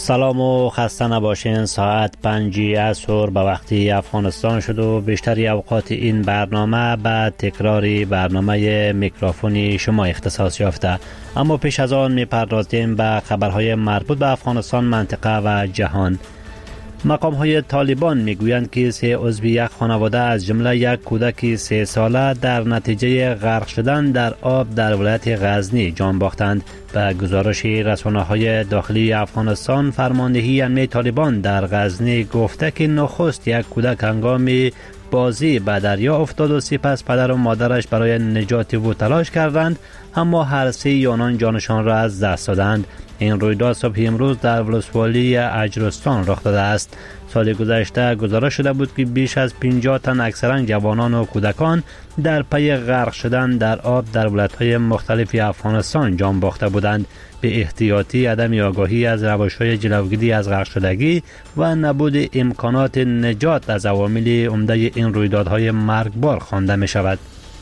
سلام و خسته نباشین. ساعت 5 عصر به وقتی افغانستان شد و بیشتری اوقات این برنامه به تکراری برنامه میکروفونی شما اختصاص یافته. اما پیش از آن میپردازیم به خبرهای مربوط به افغانستان، منطقه و جهان. مقام‌های طالبان میگویند که 3 عضو یک خانواده از جمله یک کودک 3 ساله در نتیجه غرق شدن در آب در ولایت غزنی جان باختند. به گزارش رسانه‌های داخلی افغانستان، فرماندهی امنیت طالبان در غزنی گفته که نخست یک کودک هنگام بازی به دریا افتاد و سپس پدر و مادرش برای نجات او تلاش کردند، اما هر 3 آنان جانشان را از دست دادند. این رویداد صبح امروز در ولسوالی اجرستان رخ داده است. سال گذشته گزارش شده بود که بیش از 50 تن اکثرا جوانان و کودکان در پی غرق شدن در آب در ولایت‌های مختلف افغانستان جان باخته بودند. به احتیاطی عدم آگاهی از روش‌های جلوگیری از غرق شدگی و نبود امکانات نجات از عوامل عمده این رویدادهای مرگبار خوانده می شود.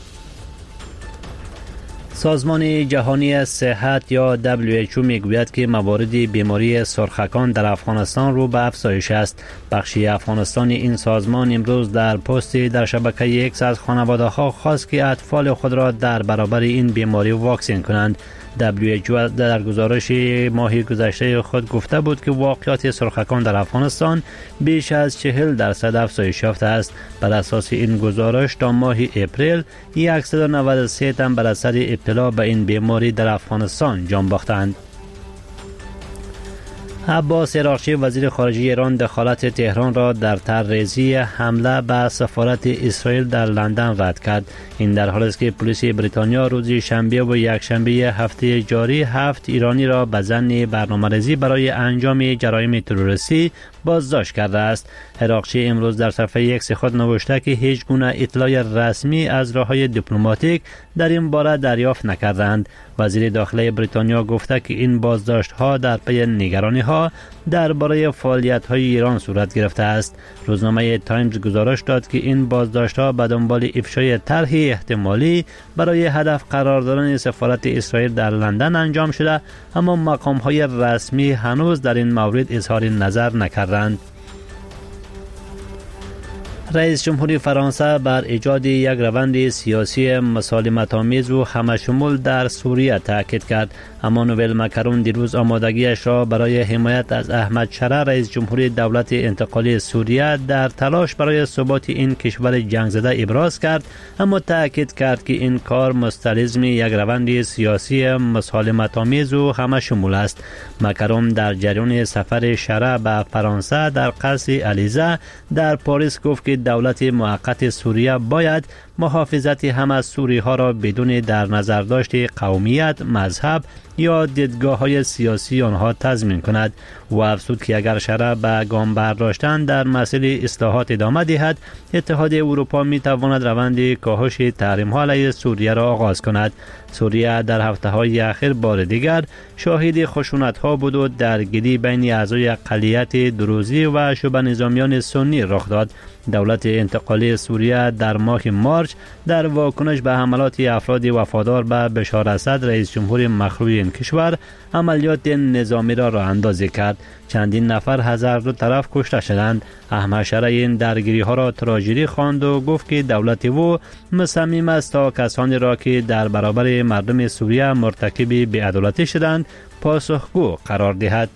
سازمان جهانی صحت یا WHO میگوید که موارد بیماری سرخکان در افغانستان رو به افزایش است. بخشی افغانستان این سازمان امروز در پستی در شبکه X از خانواده‌ها خواست که اطفال خود را در برابر این بیماری واکسین کنند. WHO در گزارش ماه گذشته خود گفته بود که واقعات سرخکان در افغانستان بیش از 40% افزایش یافته است. بر اساس این گزارش تا ماه اپریل 193 تن بر اثر ابتلا به این بیماری در افغانستان جان باختند. عباس عراقچی وزیر خارجه ایران دخالت تهران را در طرح‌ریزی حمله به سفارت اسرائیل در لندن رد کرد. این در حالی است که پلیس بریتانیا روز شنبه و یکشنبه هفته جاری 7 ایرانی را به ظن برنامه‌ریزی برای انجام جرایم تروریستی بازداشت کرده است. عراقچی امروز در صفحه X خود نوشته که هیچ گونه اطلاع رسمی از راه‌های دیپلماتیک در این باره دریافت نکردند. وزیر داخلی بریتانیا گفته که این بازداشت‌ها در پی نگرانی‌ها درباره فعالیت‌های ایران صورت گرفته است. روزنامه تایمز گزارش داد که این بازداشت‌ها به دنبال افشای طرحی احتمالی برای هدف قرار دادن سفارت اسرائیل در لندن انجام شده، اما مقام‌های رسمی هنوز در این مورد اظهار نظر نکردند. رئیس جمهوری فرانسه بر ایجاد یک روند سیاسی مسالمت‌آمیز و همه‌شمول در سوریه تاکید کرد. اما نوئل مکرون دیروز آمادگیش را برای حمایت از احمد شرع رئیس جمهوری دولت انتقالی سوریه در تلاش برای ثبات این کشور جنگ زده ابراز کرد، اما تاکید کرد که این کار مستلزم یک روند سیاسی مسالمت‌آمیز و همه‌شمول است. مکرون در جریان سفر شرع به فرانسه در قصر الیزه در پاریس گفت که دولت موقت سوریه باید محافظت همه سوری‌ها را بدون در نظر داشت قومیت، مذهب یا دیدگاه‌های سیاسی آنها تضمین کند. و افزود که اگر شرع به گام برداشتن در مسئله اصلاحات ادامه دهد، اتحاد اروپا می‌تواند روند کاهش تحریم‌ها علیه سوریه را آغاز کند. سوریه در هفته‌های اخیر بار دیگر شاهد خشونت‌ها بود و درگیری بین اعضای اقلیت دروزی و شبه نظامیان سنی رخ داد. دولت انتقالی سوریه در ماه مارچ در واکنش به حملات افراد وفادار به بشار اسد رئیس جمهور مخلوع این کشور عملیات نظامی را راه اندازی کرد. چندین نفر از هر دو طرف کشته شدند. احمد شرع این درگیری ها را تراژدی خواند و گفت که دولت او مصمم است تا کسانی را که در برابر مردم سوریه مرتکب بی‌عدالتی شدند پاسخگو قرار دهد.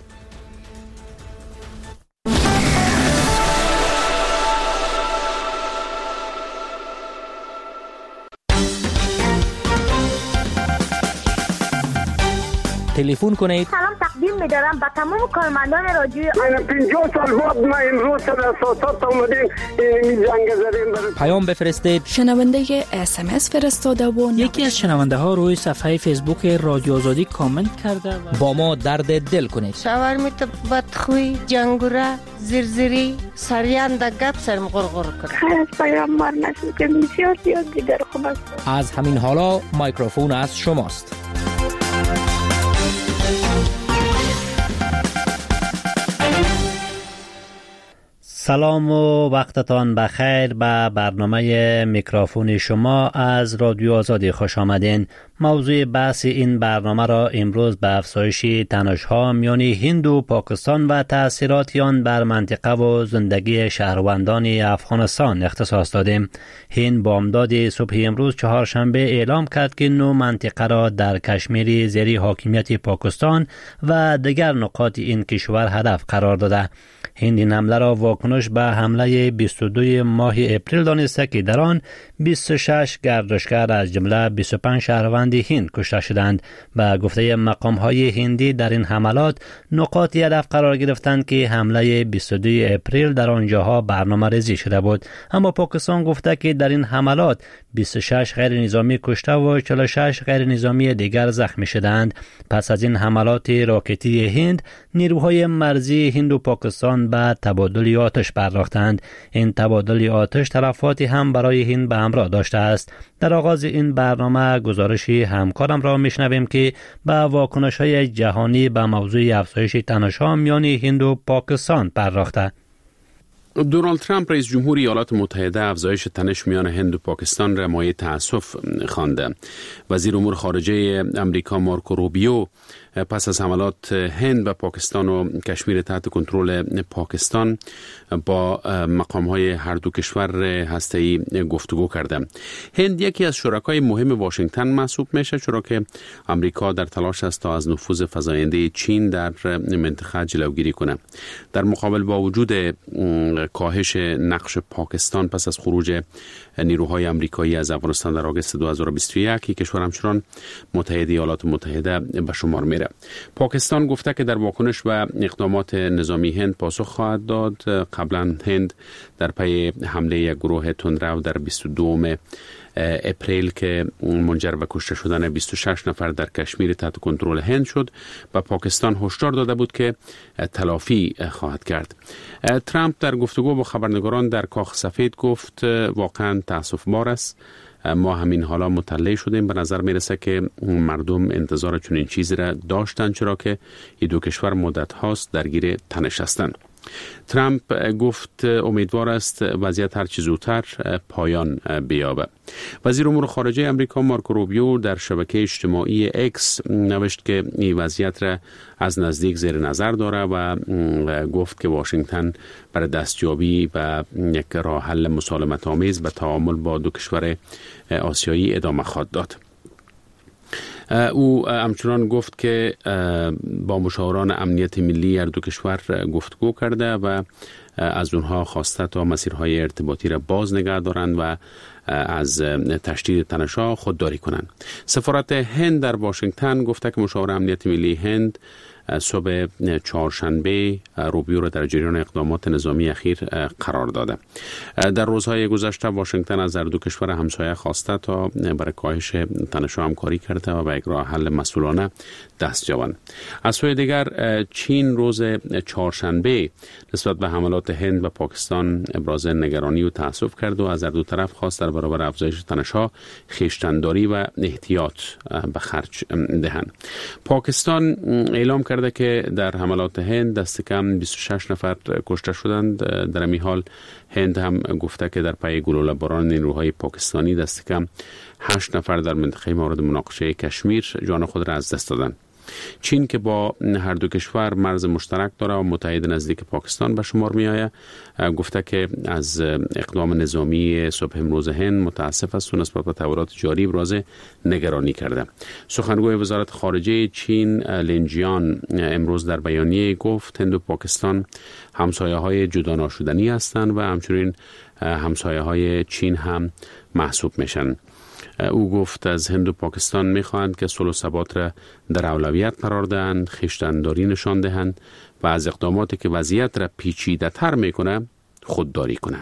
تلفن کنید. سلام تقدیم می‌دارم به تمام کارمندان رادیو. 50 سال بعد ما امروز در اساسات اومدیم این جنگ زدیم. پیام بفرستید. شنونده SMS فرستاده و یکی از شنونده ها روی صفحه فیسبوک رادیو آزادی کامنت کرده با ما درد دل کنید. شاورمیت بدخوی، جنگوره، زرزری، سریان در گپ سرم غرغر کرد. خیلی از پیام مار نشد که بسیار زیاد دیگر خوب است. از همین حالا مایکروفون از شماست. سلام و وقتتان بخیر. به برنامه میکروفون شما از رادیو آزادی خوش آمدین. موضوع بحث این برنامه را امروز به افزایش تنش‌ها میان هند و پاکستان و تأثیرات آن بر منطقه و زندگی شهروندان افغانستان اختصاص دادیم. هند بامداد صبح امروز چهارشنبه اعلام کرد که 9 منطقه را در کشمیر زیر حاکمیت پاکستان و دیگر نقاط این کشور هدف قرار داده. هند این حمله را واکنش به حمله 22 ماه اپریل دانسته که در آن 26 گردشگر از جمله 25 شهروند هند کشته شدند. به گفته مقام‌های هندی در این حملات نقاطی هدف قرار گرفتند که حمله 22 اپریل در آنجاها برنامه‌ریزی شده بود. اما پاکستان گفته که در این حملات 26 غیر نظامی کشته و 46 غیر نظامی دیگر زخمی شدند. پس از این حملات راکتی هند، نیروهای مرزی هند و پاکستان به تبادل آتش پرداختند. این تبادل آتش تلفاتی هم برای هند به همراه داشته است. در آغاز این برنامه گزارش همکارم را میشنویم که به واکنش‌های جهانی به موضوع افزایش تنش‌ها میان هند و پاکستان پرداخته. دونالد ترامپ رئیس جمهور ایالات متحده افزایش تنش میان هند و پاکستان را مایه تأسف خوانده. وزیر امور خارجه امریکا مارکو روبیو پس از حملات هند و پاکستان و کشمیر تحت کنترل پاکستان با مقام‌های هر دو کشور هسته‌ای گفتگو کرده. هند یکی از شرکای مهم واشنگتن محسوب میشه، چرا که امریکا در تلاش است تا از نفوذ فزاینده چین در منطقه جلوگیری کنه. در مقابل با وجود کاهش نقش پاکستان پس از خروج نیروهای امریکایی از افغانستان در آگوست 2021، کشور همچنان متحد ایالات متحده به شمار میره. پاکستان گفته که در واکنش به اقدامات نظامی هند پاسخ خواهد داد. قبلا هند در پی حمله یک گروه تندرو در 22 اپریل که منجر به کشته شدن 26 نفر در کشمیر تحت کنترل هند شد، و پاکستان هشدار داده بود که تلافی خواهد کرد. ترامپ در گفتگو با خبرنگاران در کاخ سفید گفت واقعا تأسف بار است، ما همین حالا مطلع شدیم. به نظر میرسه که مردم انتظار چنین چیزی را داشتند، چرا که این دو کشور مدت هاست درگیر تنش هستند. ترامپ گفت امیدوار است وضعیت هر چه زودتر پایان بیابه. وزیر امور خارجه امریکا مارکو روبیو در شبکه اجتماعی اکس نوشت که این وضعیت را از نزدیک زیر نظر داره و گفت که واشنگتن برای دستیابی به یک راه حل مسالمت آمیز به تعامل با دو کشور آسیایی ادامه خواهد داد. او همچنان گفت که با مشاوران امنیت ملی هر دو کشور گفتگو کرده و از اونها خواسته تا مسیرهای ارتباطی را باز نگه دارند و از تشدید تنش‌ها خودداری کنند. سفارت هند در واشنگتن گفته که مشاور امنیت ملی هند صبح چهارشنبه روبیو را در جریان اقدامات نظامی اخیر قرار داده. در روزهای گذشته واشنگتن از هر دو کشور همسایه خواسته تا برای کاهش تنش‌ها همکاری کرده و به یک راه حل مسئولانه دست یابند. از سوی دیگر چین روز چهارشنبه نسبت به حملات هند و پاکستان ابراز نگرانی و تأسف کرد و از هر دو طرف خواست در برابر افزایش تنش‌ها خویشتن‌داری و احتیاط به خرج دهند. پاکستان اعلام کرده که در حملات هند دست کم 26 نفر کشته شدند. در این حال هند هم گفته که در پی گلوله باران نیروهای پاکستانی دست کم 8 نفر در منطقه مورد مناقشه کشمیر جان خود را از دست دادند. چین که با هر دو کشور مرز مشترک داره و متحد نزدیک پاکستان به شمار می آید، گفته که از اقدام نظامی صبح امروز هند متاسف است و نسبت به تحولات جاری ابراز نگرانی کرده. سخنگوی وزارت خارجه چین لین جیان امروز در بیانیه گفت هند و پاکستان همسایه های جدا ناشدنی هستند و همچنین همسایه های چین هم محسوب میشن. او گفت از هند و پاکستان میخواهند که صلح و ثبات را در اولویت قرار دهند، خویشتن‌داری نشان دهند و از اقداماتی که وضعیت را پیچیده‌تر میکنه خودداری کنند.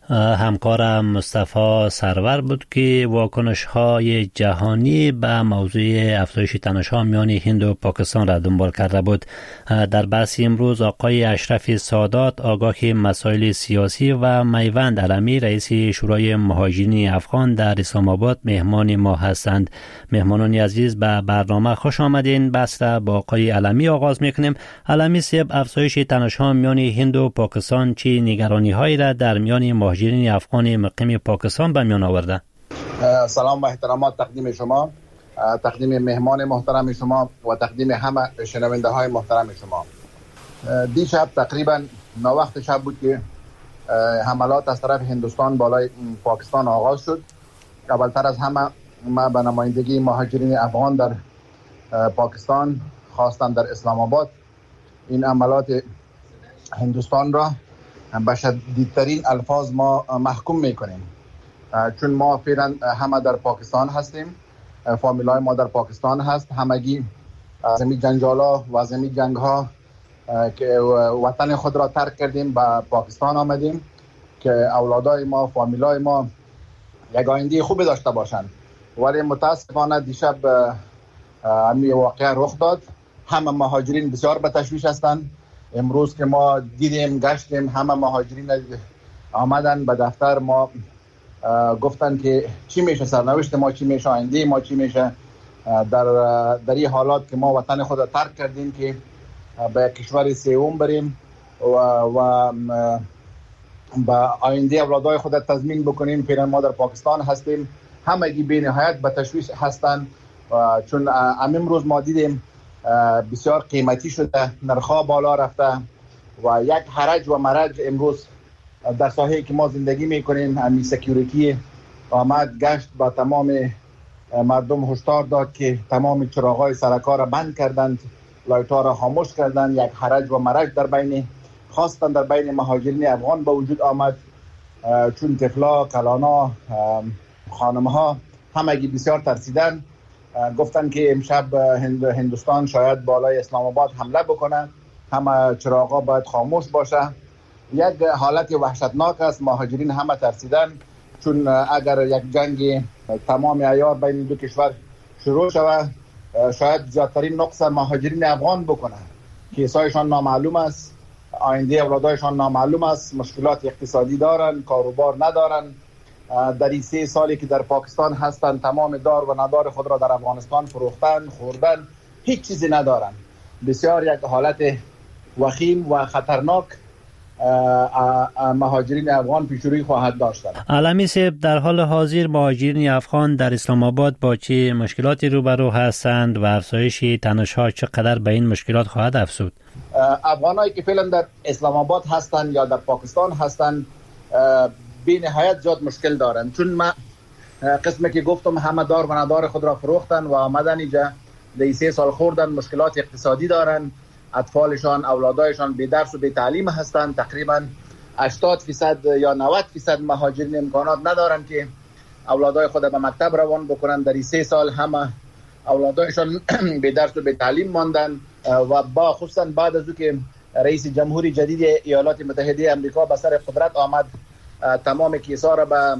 همکارم مصطفی سرور بود که واکنش‌های جهانی به موضوع افزایش تنش‌ها میان هند و پاکستان را دنبال کرده بود. در بحث امروز آقای اشرف سادات، آگاه مسائل سیاسی و میوند علمی، رئیس شورای مهاجرین افغان در اسلام آباد مهمان ما هستند. مهمانان عزیز به برنامه خوش آمدین. بحث را با آقای علمی آغاز میکنیم. علمی صاحب، افزایش تنش‌ها میان هند و پاکستان چه نگرانی‌هایی را در میان مهاجرین افغان مقیم پاکستان به میان آورده؟ سلام و احترامات تقدیم شما، تقدیم مهمان محترم شما و تقدیم همه شنونده های محترم شما. دیشب تقریبا ناوقت شب بود که حملات از طرف هندوستان بالای پاکستان آغاز شد. اولتر از همه ما به نمایندگی مهاجرین افغان در پاکستان خواستم در اسلام آباد این حملات هندوستان را به شدیدترین الفاظ ما محکوم میکنیم، چون ما فعلا همه در پاکستان هستیم، فامیلای ما در پاکستان هست، همگی از این جنجالا و از این جنگ ها که وطن خود را ترک کردیم به پاکستان آمدیم که اولادای ما، فامیلای ما یک آینده خوبی داشته باشند. ولی متاسفانه دیشب همین واقعه رخ داد. همه مهاجرین بسیار به تشویش هستند. امروز که ما دیدیم، گشتیم، همه مهاجرین آمدن به دفتر ما، گفتن که چی میشه سرنوشت ما، چی میشه آینده ما، چی میشه در این حالات که ما وطن خود را ترک کردیم که به کشور سوم بریم و به آینده اولادای خود تضمین بکنیم. فعلا ما در پاکستان هستیم. همگی بی نهایت به تشویش هستند، چون امروز ما دیدیم بسیار قیمتی شده، نرخ‌ها بالا رفته و یک حرج و مرج امروز در ساحه‌ای که ما زندگی میکنیم. همین سکیوریتی آمد گشت با تمام مردم هشدار داد که تمام چراغ‌های سرکار را بند کردند، لایت‌ها را خاموش کردند. یک حرج و مرج در بین خاصتا در بین مهاجرین افغان به وجود آمد، چون طفلا، کلانا، خانم‌ها همگی بسیار ترسیدن. گفتن که امشب هندوستان شاید بالای اسلام آباد حمله بکنه، همه چراغا باید خاموش باشه. یک حالت وحشتناک است. مهاجرین همه ترسیدن، چون اگر یک جنگ تمام عیار بین دو کشور شروع شود، شاید زیادترین نقص مهاجرین افغان بکنه. کیسایشان نامعلوم است، آینده اولادایشان نامعلوم است، مشکلات اقتصادی دارن، کاروبار ندارن. در این 3 سالی که در پاکستان هستند تمام دار و ندار خود را در افغانستان فروختن، خوردن، هیچ چیزی ندارن. بسیار یک حالت وخیم و خطرناک مهاجرین افغان پیش روی خواهد داشتن. علمی صاحب، در حال حاضر مهاجرین افغان در اسلام آباد با چه مشکلاتی روبرو هستند و افزایش تنش‌ها چقدر به این مشکلات خواهد افزود؟ افغانایی که فعلا در اسلام آباد هستند یا در پاکستان هستند بی نهایت زیاد مشکل دارن، چون ما قسمی که گفتم همه دار و ندار خود را فروختن و آمدن اینجا 3 سال خوردن، مشکلات اقتصادی دارن، اطفالشان، اولادایشان بی درس و بی تعلیم هستند. تقریبا 80% یا 90% مهاجرین امکانات ندارن که اولادای خود به مکتب روان بکنن. در 3 سال همه اولادایشان بی درس و بی تعلیم ماندن و با خصوصا بعد از که رئیس جمهوری جدید ایالات متحده آمریکا به سر قدرت آمد، تمام کیسا را به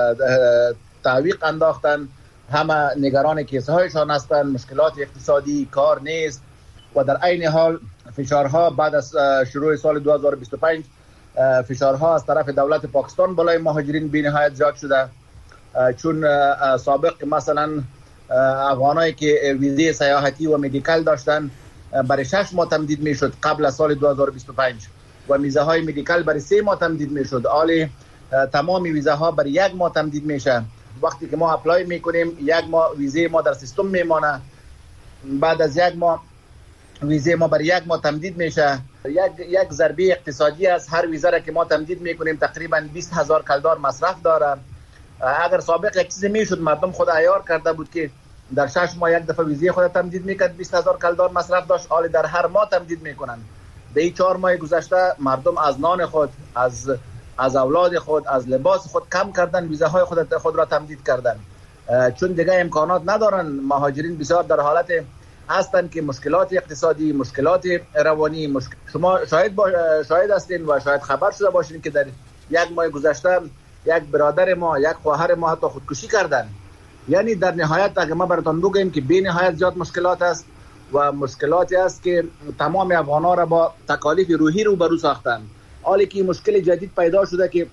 تعویق انداختن. همه نگران کیسه هایشان هستند، مشکلات اقتصادی، کار نیست و در عین حال فشارها بعد از شروع سال 2025 فشارها از طرف دولت پاکستان بالای مهاجرین بی نهایت زیاد شده، چون سابق مثلا افغانایی که ویزه سیاحتی و مدیکال داشتن برای 6 ماه تمدید میشد قبل از سال 2025 و ویزه های مدیکال برای 3 ماه تمدید میشد. حالا تمام ویزه ها برای 1 ماه تمدید میشه. وقتی که ما اپلای میکنیم 1 ماه ویزه ما در سیستم میمانه، بعد از 1 ماه ویزه ما برای 1 ماه تمدید میشه. یک ضربه اقتصادی است. هر ویزه را که ما تمدید میکنیم تقریبا 20,000 کلدار مصرف داره. اگر سابق یک چیزی میشد مردم خود عیار کرده بود که در 6 ماه یک دفعه ویزه خود تمدید میکرد، 20,000 کلدار مصرف داشت، حالا در هر ماه تمدید میکنن. در این 4 ماه گذشته مردم از نان خود، از اولاد خود، از لباس خود کم کردن، ویزه های خود را تمدید کردن، چون دیگه امکانات ندارن. مهاجرین بسیار در حالت هستند که مشکلات اقتصادی، مشکلات روانی، شما شاهد هستین و شاید خبر شده باشین که در یک ماه گذشته یک برادر ما، یک خواهر ما حتی خودکشی کردن. یعنی در نهایت اگه ما براتون بگیم که بی نهایت زیاد مشکلات است و مشکلاتی است که تمام افغان‌ها را با تکالیف روحی روبرو ساختن. حالی که مشکل جدید پیدا شده که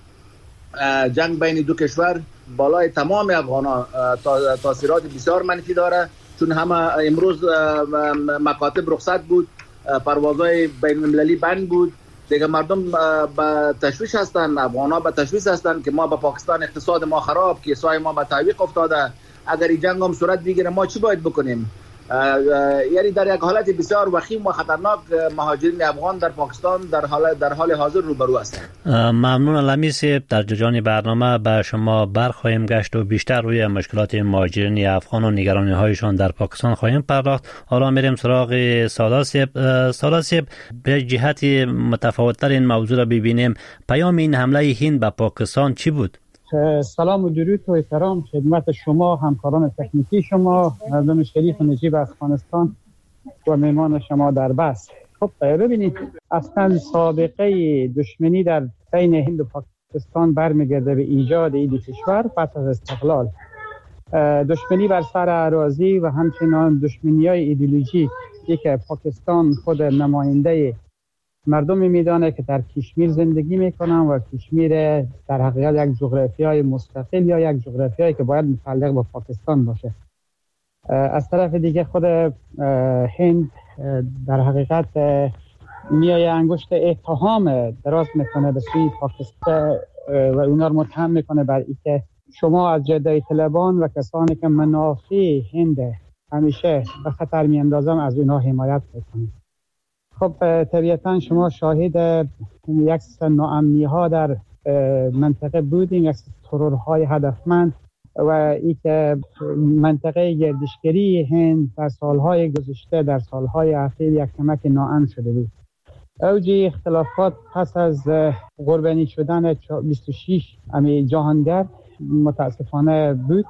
جنگ بین دو کشور بالای تمام افغان‌ها تاثیرات بسیار منفی داره، چون همه امروز مکاتب رخصت بود، پروازهای بین المللی بند بود، دیگه مردم به تشویش هستن، افغان‌ها به تشویش هستن که ما با پاکستان اقتصاد ما خراب، کیسای ما به تعویق افتاده، اگر این جنگ هم صورت بگیره ما چی باید بکنیم؟ یعنی در یک حالت بسیار وخیم و خطرناک مهاجرین افغان در پاکستان در حال حاضر روبرو هستند. ممنون علمی صاحب. در جریان برنامه به شما برخواهیم گشت و بیشتر روی مشکلات مهاجرین افغان و نگرانی هایشان در پاکستان خواهیم پرداخت. حالا میریم سراغ سالا صاحب. به جهت متفاوت‌تر این موضوع را ببینیم. پیام این حمله هند به پاکستان چی بود؟ سلام و درود و احترام خدمت شما، همکاران تکنیکی شما، مردم شریف و نجیب افغانستان و مهمان شما در بس. خب ببینید، اصلا سابقه دشمنی در بین هند و پاکستان برمیگرده به ایجاد این کشور پس از استقلال. دشمنی بر سر اراضی و همچنان دشمنی‌های ایدئولوژیک که پاکستان خود نماینده مردمی میدانه که در کشمیر زندگی میکنن و کشمیر در حقیقت یک جغرافیای مستقل یا یک جغرافیایی که باید متعلق با پاکستان باشه. از طرف دیگه خود هند در حقیقت میای انگشت اتهام دراز میکنه به سوی پاکستان و اونا رو متهم میکنه بر اینکه شما از جدای طلبان و کسانی که منافع هند همیشه به خطر میاندازن از اونا حمایت میکنید. خب طبیعتا شما شاهد یک ناامنی ها در منطقه بودیم، یک ترورهای هدفمند و این که منطقه گردشگری هند در سالهای گذشته در سالهای اخیر یک کمک ناامن شده بود. اوج اختلافات پس از قربانی شدن 26 جهانگرد متاسفانه بود.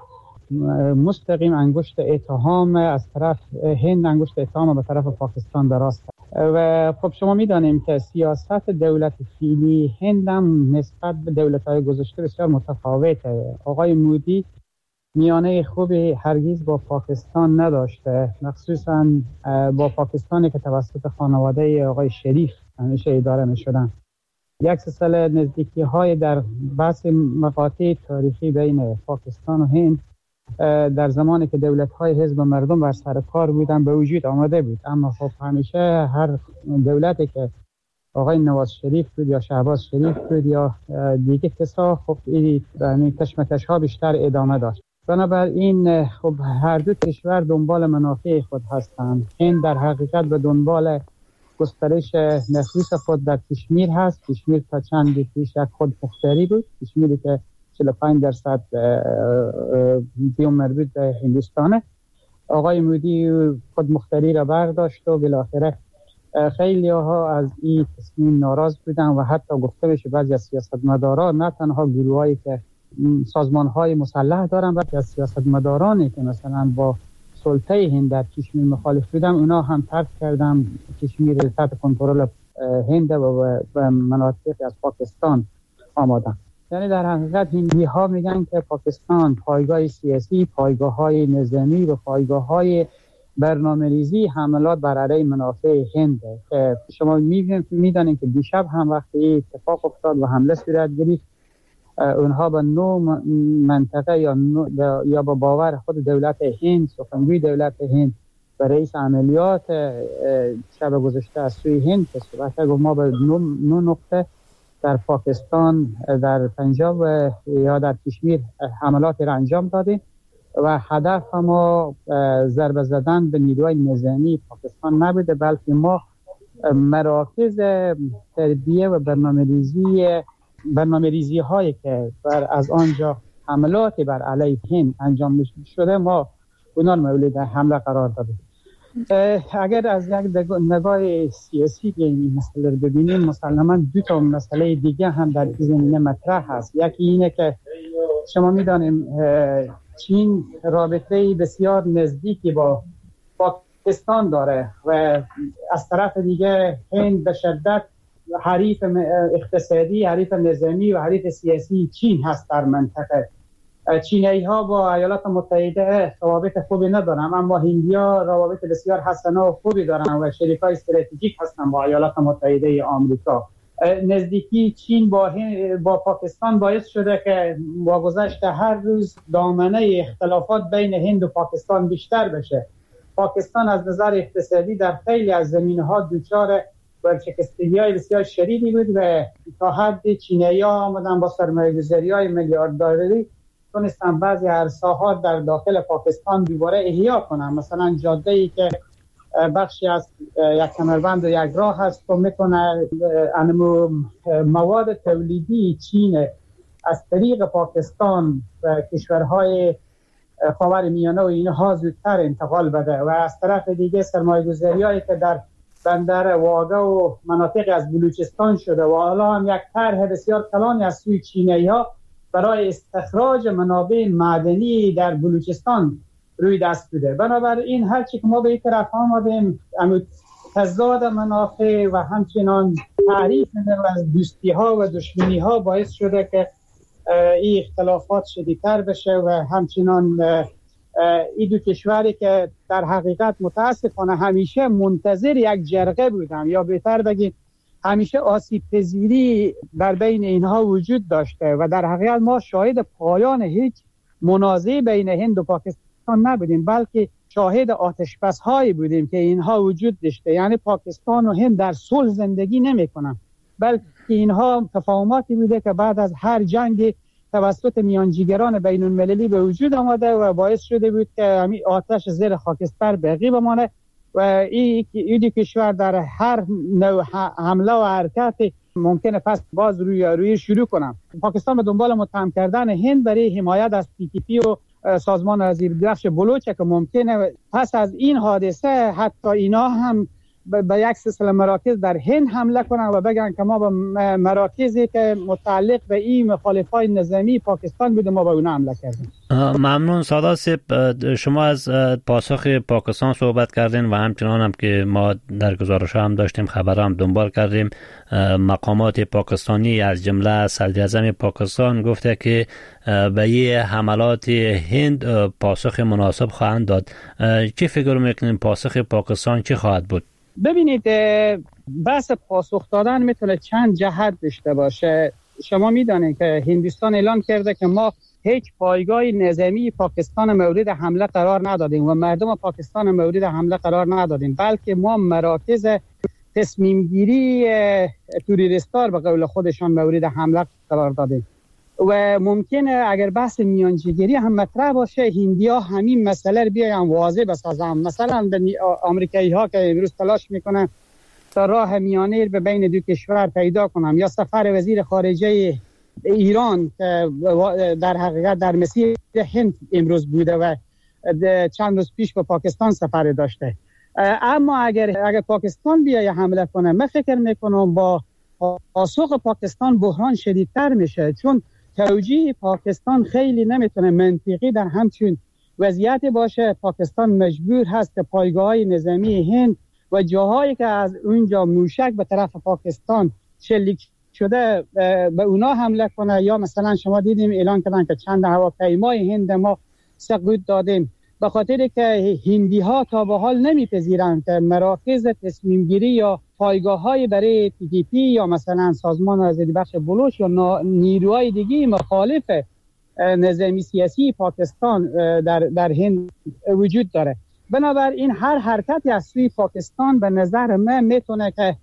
مستقیم انگشت اتهام از طرف هند انگشت اتهام به طرف پاکستان دراز کرد و خب شما میدانیم که سیاست دولت فعلی هند هم نسبت به دولت‌های گذشته بسیار متفاوته. آقای مودی میانه خوبی هرگز با پاکستان نداشته، مخصوصا با پاکستانی که توسط خانواده آقای شریف همیشه اداره می‌شدن. یک سلسله نزدیکی‌های در بحث مقاطع تاریخی بین پاکستان و هند در زمانی که دولت‌های حزب مردم بر سر کار بودن به وجود آمده بود، اما خب همیشه هر دولتی که آقای نواز شریف بود یا شهباز شریف بود یا دیگه کسا، خب این کشمکش‌ها بیشتر ادامه داشت. بنابراین خب هر دو کشور دنبال منافع خود هستند. هند در حقیقت به دنبال گسترش نفوذ خود در کشمیر هست. کشمیر تا چند پیش یک خود مختاری بود، کشمیری که 45% دیوم مربوط به هندوستانه. آقای مودی خود مختاری را برداشت و بالاخره خیلی ها از این تصمیم ناراض بودن و حتی گفته بشه بعضی از سیاستمداران، نه تنها گروهایی که سازمان‌های مسلح دارن بلکه از سیاستمدارانی که مثلا با سلطه هند در کشمیر مخالف بودن، اونا هم ترک کردن کشمیر تحت کنترل هند و مناطقی از پاکستان آمدن. یعنی در حقیقت هندی‌ها میگن که پاکستان پایگاه سیاسی، پایگاه‌های نظامی و پایگاه‌های برنامه‌ریزی حملات بر علیه منافع هند. شما می‌دانید که دیشب هم وقتی اتفاق افتاد و حمله صورت گرفت، اونها با منطقه یا با باور خود دولت هند، سخنگوی دولت هند و رئیس عملیات شب گذشته از سوی هند که صحبت گفت ما به 9 نقطه در پاکستان، در پنجاب یا در کشمیر حملات را انجام دادیم و هدف ما ضربه زدن به نیروهای نظامی پاکستان نبوده، بلکه ما مراکز تربیه و برنامه‌ریزی هایی که از آنجا حملاتی بر علیه هند انجام شده ما اونا رو مورد حمله قرار دادیم. اگر از یک نگاه سیاسی این مسئله رو ببینیم، مسلماً دو تا مسئله دیگه هم در این زمینه مطرح هست. یکی اینه که شما میدانیم چین رابطه بسیار نزدیکی با پاکستان داره و از طرف دیگه هند به شدت حریف اقتصادی، حریف نظامی و حریف سیاسی چین هست در منطقه. چینی ها با ایالات متحده روابط خوبی ندارن، اما هندیا روابط بسیار حسنه و خوبی دارن و شریکای استراتژیک هستن با ایالات متحده آمریکا. نزدیکی چین با پاکستان باعث شده که با گذشت هر روز دامنه اختلافات بین هند و پاکستان بیشتر بشه. پاکستان از نظر اقتصادی در خیلی از زمینه‌ها دچار ورشکستگی‌های بسیار شدیدی بود و تا حد چینی‌ها آمدن با سرمایه‌گذاری‌های میلیارددلاری تونستن بعضی عرصه‌ها در داخل پاکستان دوباره احیا کنن. مثلا جاده‌ای که بخشی از یک کمربند و یک راه هست و میتونه مواد تولیدی چین از طریق پاکستان و کشورهای خاورمیانه و اینها زودتر انتقال بده و از طرف دیگه سرمایه‌گذاری‌هایی که در بندر واگه و مناطق از بلوچستان شده و حالا هم یک طرح بسیار کلانی از سوی چینی‌ها برای استخراج منابع معدنی در بلوچستان روی دست بوده. بنابراین هر چی که ما به این طرف آمدیم تضاد منافع و همچنان تعریف از دوستی ها و دشمنی ها باعث شده که این اختلافات شدیدتر بشه و همچنان این دو کشوری که در حقیقت متاسفانه همیشه منتظر یک جرقه بودن یا بهتر بگیم همیشه آسیب پذیری در بین اینها وجود داشته و در حقیقت ما شاهد پایان هیچ منازعه بین هند و پاکستان نبودیم، بلکه شاهد آتش‌بس هایی بودیم که اینها وجود داشته. یعنی پاکستان و هند در صلح زندگی نمی‌کنن، بلکه اینها تفاهماتی بوده که بعد از هر جنگ توسط میانجیگران بین المللی به وجود آمده و باعث شده بود که آتش زیر خاکستر باقی بمانه و این کشور در هر نوع حمله و حرکت ممکنه پس باز روی شروع کنم. پاکستان به دنبال متهم کردن هند برای حمایت از PTP و سازمان وزیربخش بلوچ که ممکنه پس از این حادثه حتی اینا هم به یک سلسله مراکز در هند حمله کنن و بگن که ما به مراکزی که متعلق به این مخالفای نظامی پاکستان بوده ما به اونها حمله کردیم. ممنون سادات صاحب، شما از پاسخ پاکستان صحبت کردین و همچنان هم که ما در گزارش هم داشتیم خبر هم دنبال کردیم مقامات پاکستانی از جمله صدر اعظم پاکستان گفته که به این حملات هند پاسخ مناسب خواهند داد. چی فکر میکنین پاسخ پاکستان چی خواهد بود؟ ببینید بحث پاسخ دادن میتونه چند جهت داشته باشه. شما میدانید که هندوستان اعلام کرده که ما هیچ پایگاه نظامی پاکستان مورد حمله قرار ندادیم و مردم پاکستان مورد حمله قرار ندادیم، بلکه ما مراکز تصمیم گیری توریستار به قول خودشان مورد حمله قرار دادیم و ممکنه اگر بحث میانجیگری هم مطرح باشه هندیا همین مسئله رو بیان واضح بسازن. مثلا آمریکایی ها که امروز تلاش میکنن تا راه میانه به بین دو کشور پیدا کنن یا سفر وزیر خارجه ایران که در حقیقت در مسیر هند امروز بوده و چند روز پیش به پاکستان سفر داشته. اما اگر پاکستان بیای حمله کنه من فکر میکنم با پاسخ پاکستان بحران شدیدتر میشه، چون توجیه پاکستان خیلی نمیتونه منطقی در همچون وضعیت باشه. پاکستان مجبور هست که پایگاه‌های نظامی هند و جاهایی که از اونجا موشک به طرف پاکستان شلیک شده به اونا حمله کنه، یا مثلا شما دیدیم اعلان کردن که چند هواپیمای هند ما سقوط دادیم، به خاطر که هندی ها تا به حال نمیپذیرند که مراکز تصمیم گیری یا پایگاه‌های برای PTP یا مثلا سازمان وزیربخش بلوچ یا نیروهای دیگه مخالف نظامی سیاسی پاکستان در هند وجود داره. بنابراین هر حرکتی از سوی پاکستان به نظر من میتونه که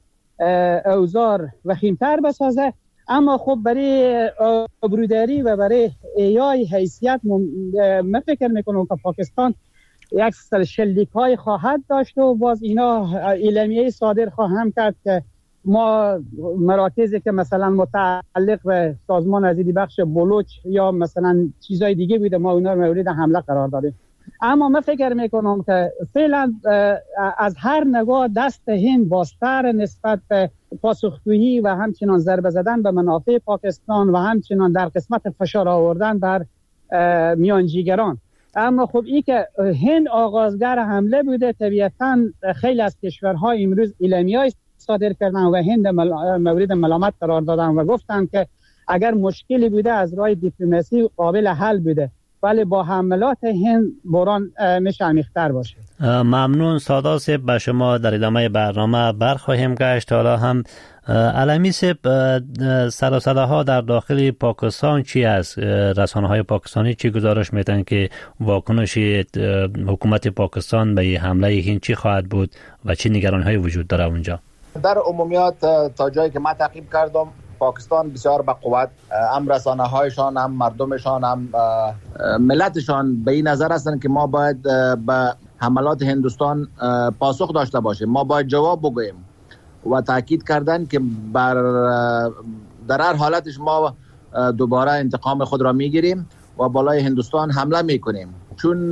اوضاع وخیم‌تر بسازه، اما خب برای آبروداری و برای ایای حیثیت من فکر میکنم که پاکستان یک سلسله شلیک‌های خواهد داشت و باز اینا اعلامیه صادر خواهم کرد که ما مراکزی که مثلا متعلق به سازمان وزیربخش بلوچ یا مثلا چیزای دیگه بوده ما اونا رو مورد حمله قرار دادیم. اما من فکر میکنم که فعلا از هر نگاه دست هند بازتر نسبت به پاسخگویی و همچنان ضربه زدن به منافع پاکستان و همچنان در قسمت فشار آوردن بر میانجیگران. اما خب این که هند آغازگر حمله بوده، طبیعتاً خیلی از کشورها امروز اعلامیه‌ای صادر کردن و هند مورد ملامت قرار دادن و گفتن که اگر مشکلی بوده از راه دیپلماسی قابل حل بوده، ولی با حملات هند بحران میشه عمیق‌تر باشه. ممنون سادات صاحب، به شما در ادامه برنامه برخواهیم گشت. حالا هم علمی صاحب، سر و صداها در داخل پاکستان چی است؟ رسانه‌های پاکستانی چی گزارش میدن که واکنش حکومت پاکستان به حمله هند چی خواهد بود و چه نگرانی‌هایی وجود داره اونجا؟ در عمومیات تا جایی که من تعقیب کردم پاکستان بسیار با قوت، هم رسانه‌هایشان، هم مردمشان، هم ملتشان به این نظر هستند که ما باید به حملات هندوستان پاسخ داشته باشیم، ما باید جواب بگوییم و تاکید کردن که در هر حالتش ما دوباره انتقام خود را میگیریم و بالای هندوستان حمله میکنیم، چون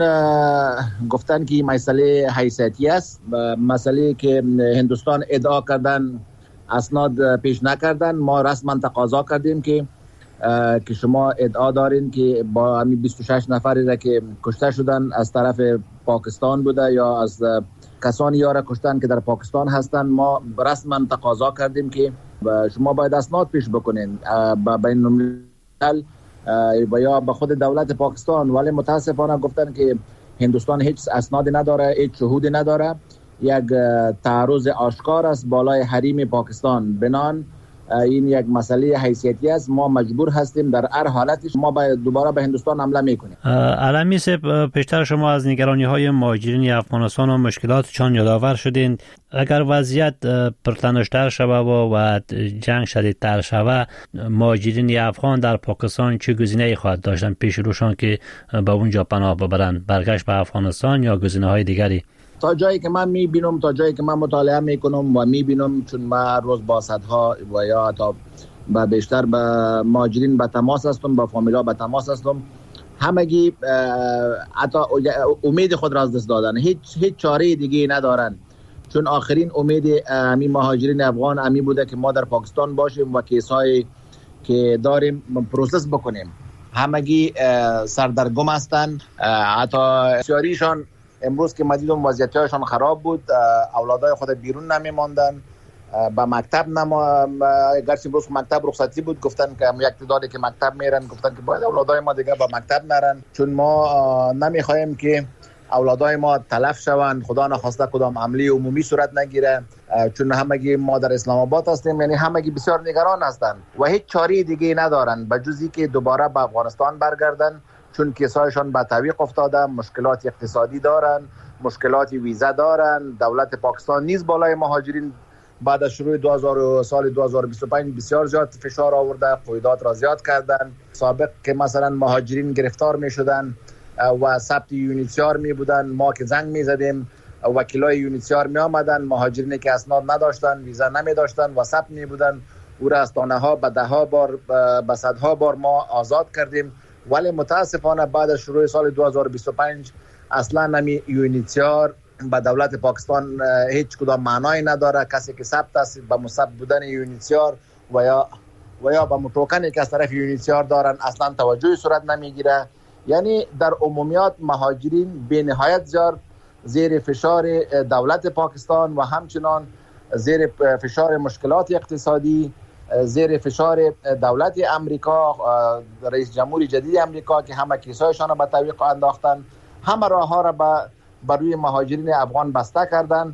گفتن که مسئله حیثیتی است، مسئله که هندوستان ادعا کردن اسناد پیش نکردن. ما رسما تقاضا کردیم که شما ادعا دارین که با همین 26 نفری را که کشته شدن از طرف پاکستان بوده یا از کسانی را کشتن که در پاکستان هستن. ما رسما تقاضا کردیم که شما باید اسناد پیش بکنین با بین الملل و یا به خود دولت پاکستان، ولی متاسفانه گفتن که هندوستان هیچ اسنادی نداره، هیچ شهودی نداره. یک تعرض آشکار است بالای حریم پاکستان. بنان این یک مسئله حیثیتی است، ما مجبور هستیم در هر حالتش ما باید دوباره به هندوستان حمله میکنیم. علمی صاحب، پیشتر شما از نگرانی‌های مهاجرین افغانستان و مشکلاتشان یادآور شدین. اگر وضعیت پرتنش‌تر شود و جنگ شدیدتر شود، مهاجرین افغان در پاکستان چه گزینه‌ای خواهد داشتن پیش روشان که به اونجا پناه ببرند؟ برگشت به افغانستان یا گزینه‌های دیگری؟ تا جایی که من میبینم، تا جایی که من مطالعه میکنم و میبینم، چون من روز با صدها و یا تا بیشتر با مهاجرین به تماس هستم، با فامیلا به تماس هستم، همگی حتی امید خود را از دست دادن، هیچ چاره دیگه ندارن، چون آخرین امید همین مهاجرین افغان همین بوده که ما در پاکستان باشیم و کیسایی که داریم پروسس بکنیم. همگی سردرگم هستن، حتی بسیاریشان امروز که مدیدم وضعیتشان خراب بود، اولادای خود بیرون نمی ماندن، به مکتب گرچه امروز مکتب رخصتی بود، گفتن که یک تعدادی که مکتب میرن گفتن که باید اولادای ما دیگه به مکتب نرن، چون ما نمیخوایم که اولادای ما تلف شوند، خدا نخواسته کدام عملی عمومی صورت نگیره، چون همگی ما در اسلام آباد هستیم، یعنی همگی بسیار نگران هستند و هیچ چاره دیگه ندارن به جزی که دوباره به افغانستان برگردن، چون کیسایشان به تعویق افتاده، مشکلات اقتصادی دارن، مشکلات ویزا دارن. دولت پاکستان نیز بالای مهاجرین بعد از شروع سال 2025 بسیار زیاد فشار آورده، قیودات را زیاد کردن. سابق که مثلا مهاجرین گرفتار می شدن و ثبت یونیتسیار می بودن، ما که زنگ می زدیم وکیلای یونیتسیار می آمدن، مهاجرینی که اسناد نداشتن، ویزا نمی داشتن و ثبت می بودن، او را از تانه به ده‌ها بار به صدها بار ما آزاد کردیم. ولی متاسفانه بعد از شروع سال 2025 اصلا نمی یونیتسیار به دولت پاکستان هیچ کدام معنایی نداره. کسی که ثبت است به مثبت بودن یونیتسیار و یا به متوکنی که از طرف یونیتسیار دارن اصلا توجهی صورت نمیگیره. یعنی در عمومیات مهاجرین به نهایت زیر فشار دولت پاکستان و همچنان زیر فشار مشکلات اقتصادی، زیر فشار دولت امریکا، رئیس جمهور جدید امریکا که همه کیسایشان را به تعویق انداختن، همه راه ها را بر روی مهاجرین افغان بسته کردن.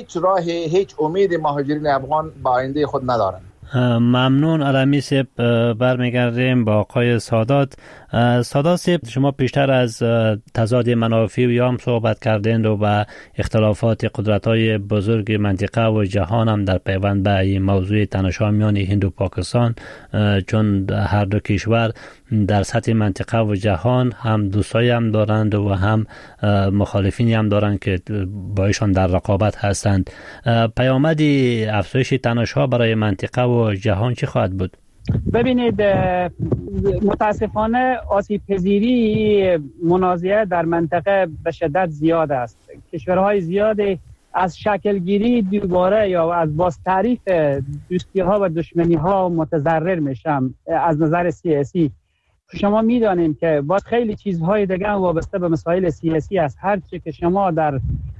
هیچ امید مهاجرین افغان با آینده خود ندارن. ممنون علمی صاحب. برمیگردیم با آقای سادات. سادات صاحب، شما پیشتر از تضاد منافع و یا هم صحبت کردند و به اختلافات قدرت‌های بزرگ منطقه و جهان هم در پیوند به این موضوع تنش‌ها میان هند و پاکستان، چون هر دو کشور در سطح منطقه و جهان هم دوستایی هم دارند و هم مخالفینی هم دارند که با ایشان در رقابت هستند. پیامد افزایش تنش‌ها برای منطقه و جهان چه خواهد بود؟ ببینید، متاسفانه آسیب پذیری منازعه در منطقه به شدت زیاد است. کشورهای زیادی از شکلگیری دوباره یا از باز تعریف دوستی ها و دشمنی ها متضرر میشن از نظر سیاسی. شما میدانیم که باز خیلی چیزهای دیگه وابسته به مسائل سیاسی است. هر چی که شما در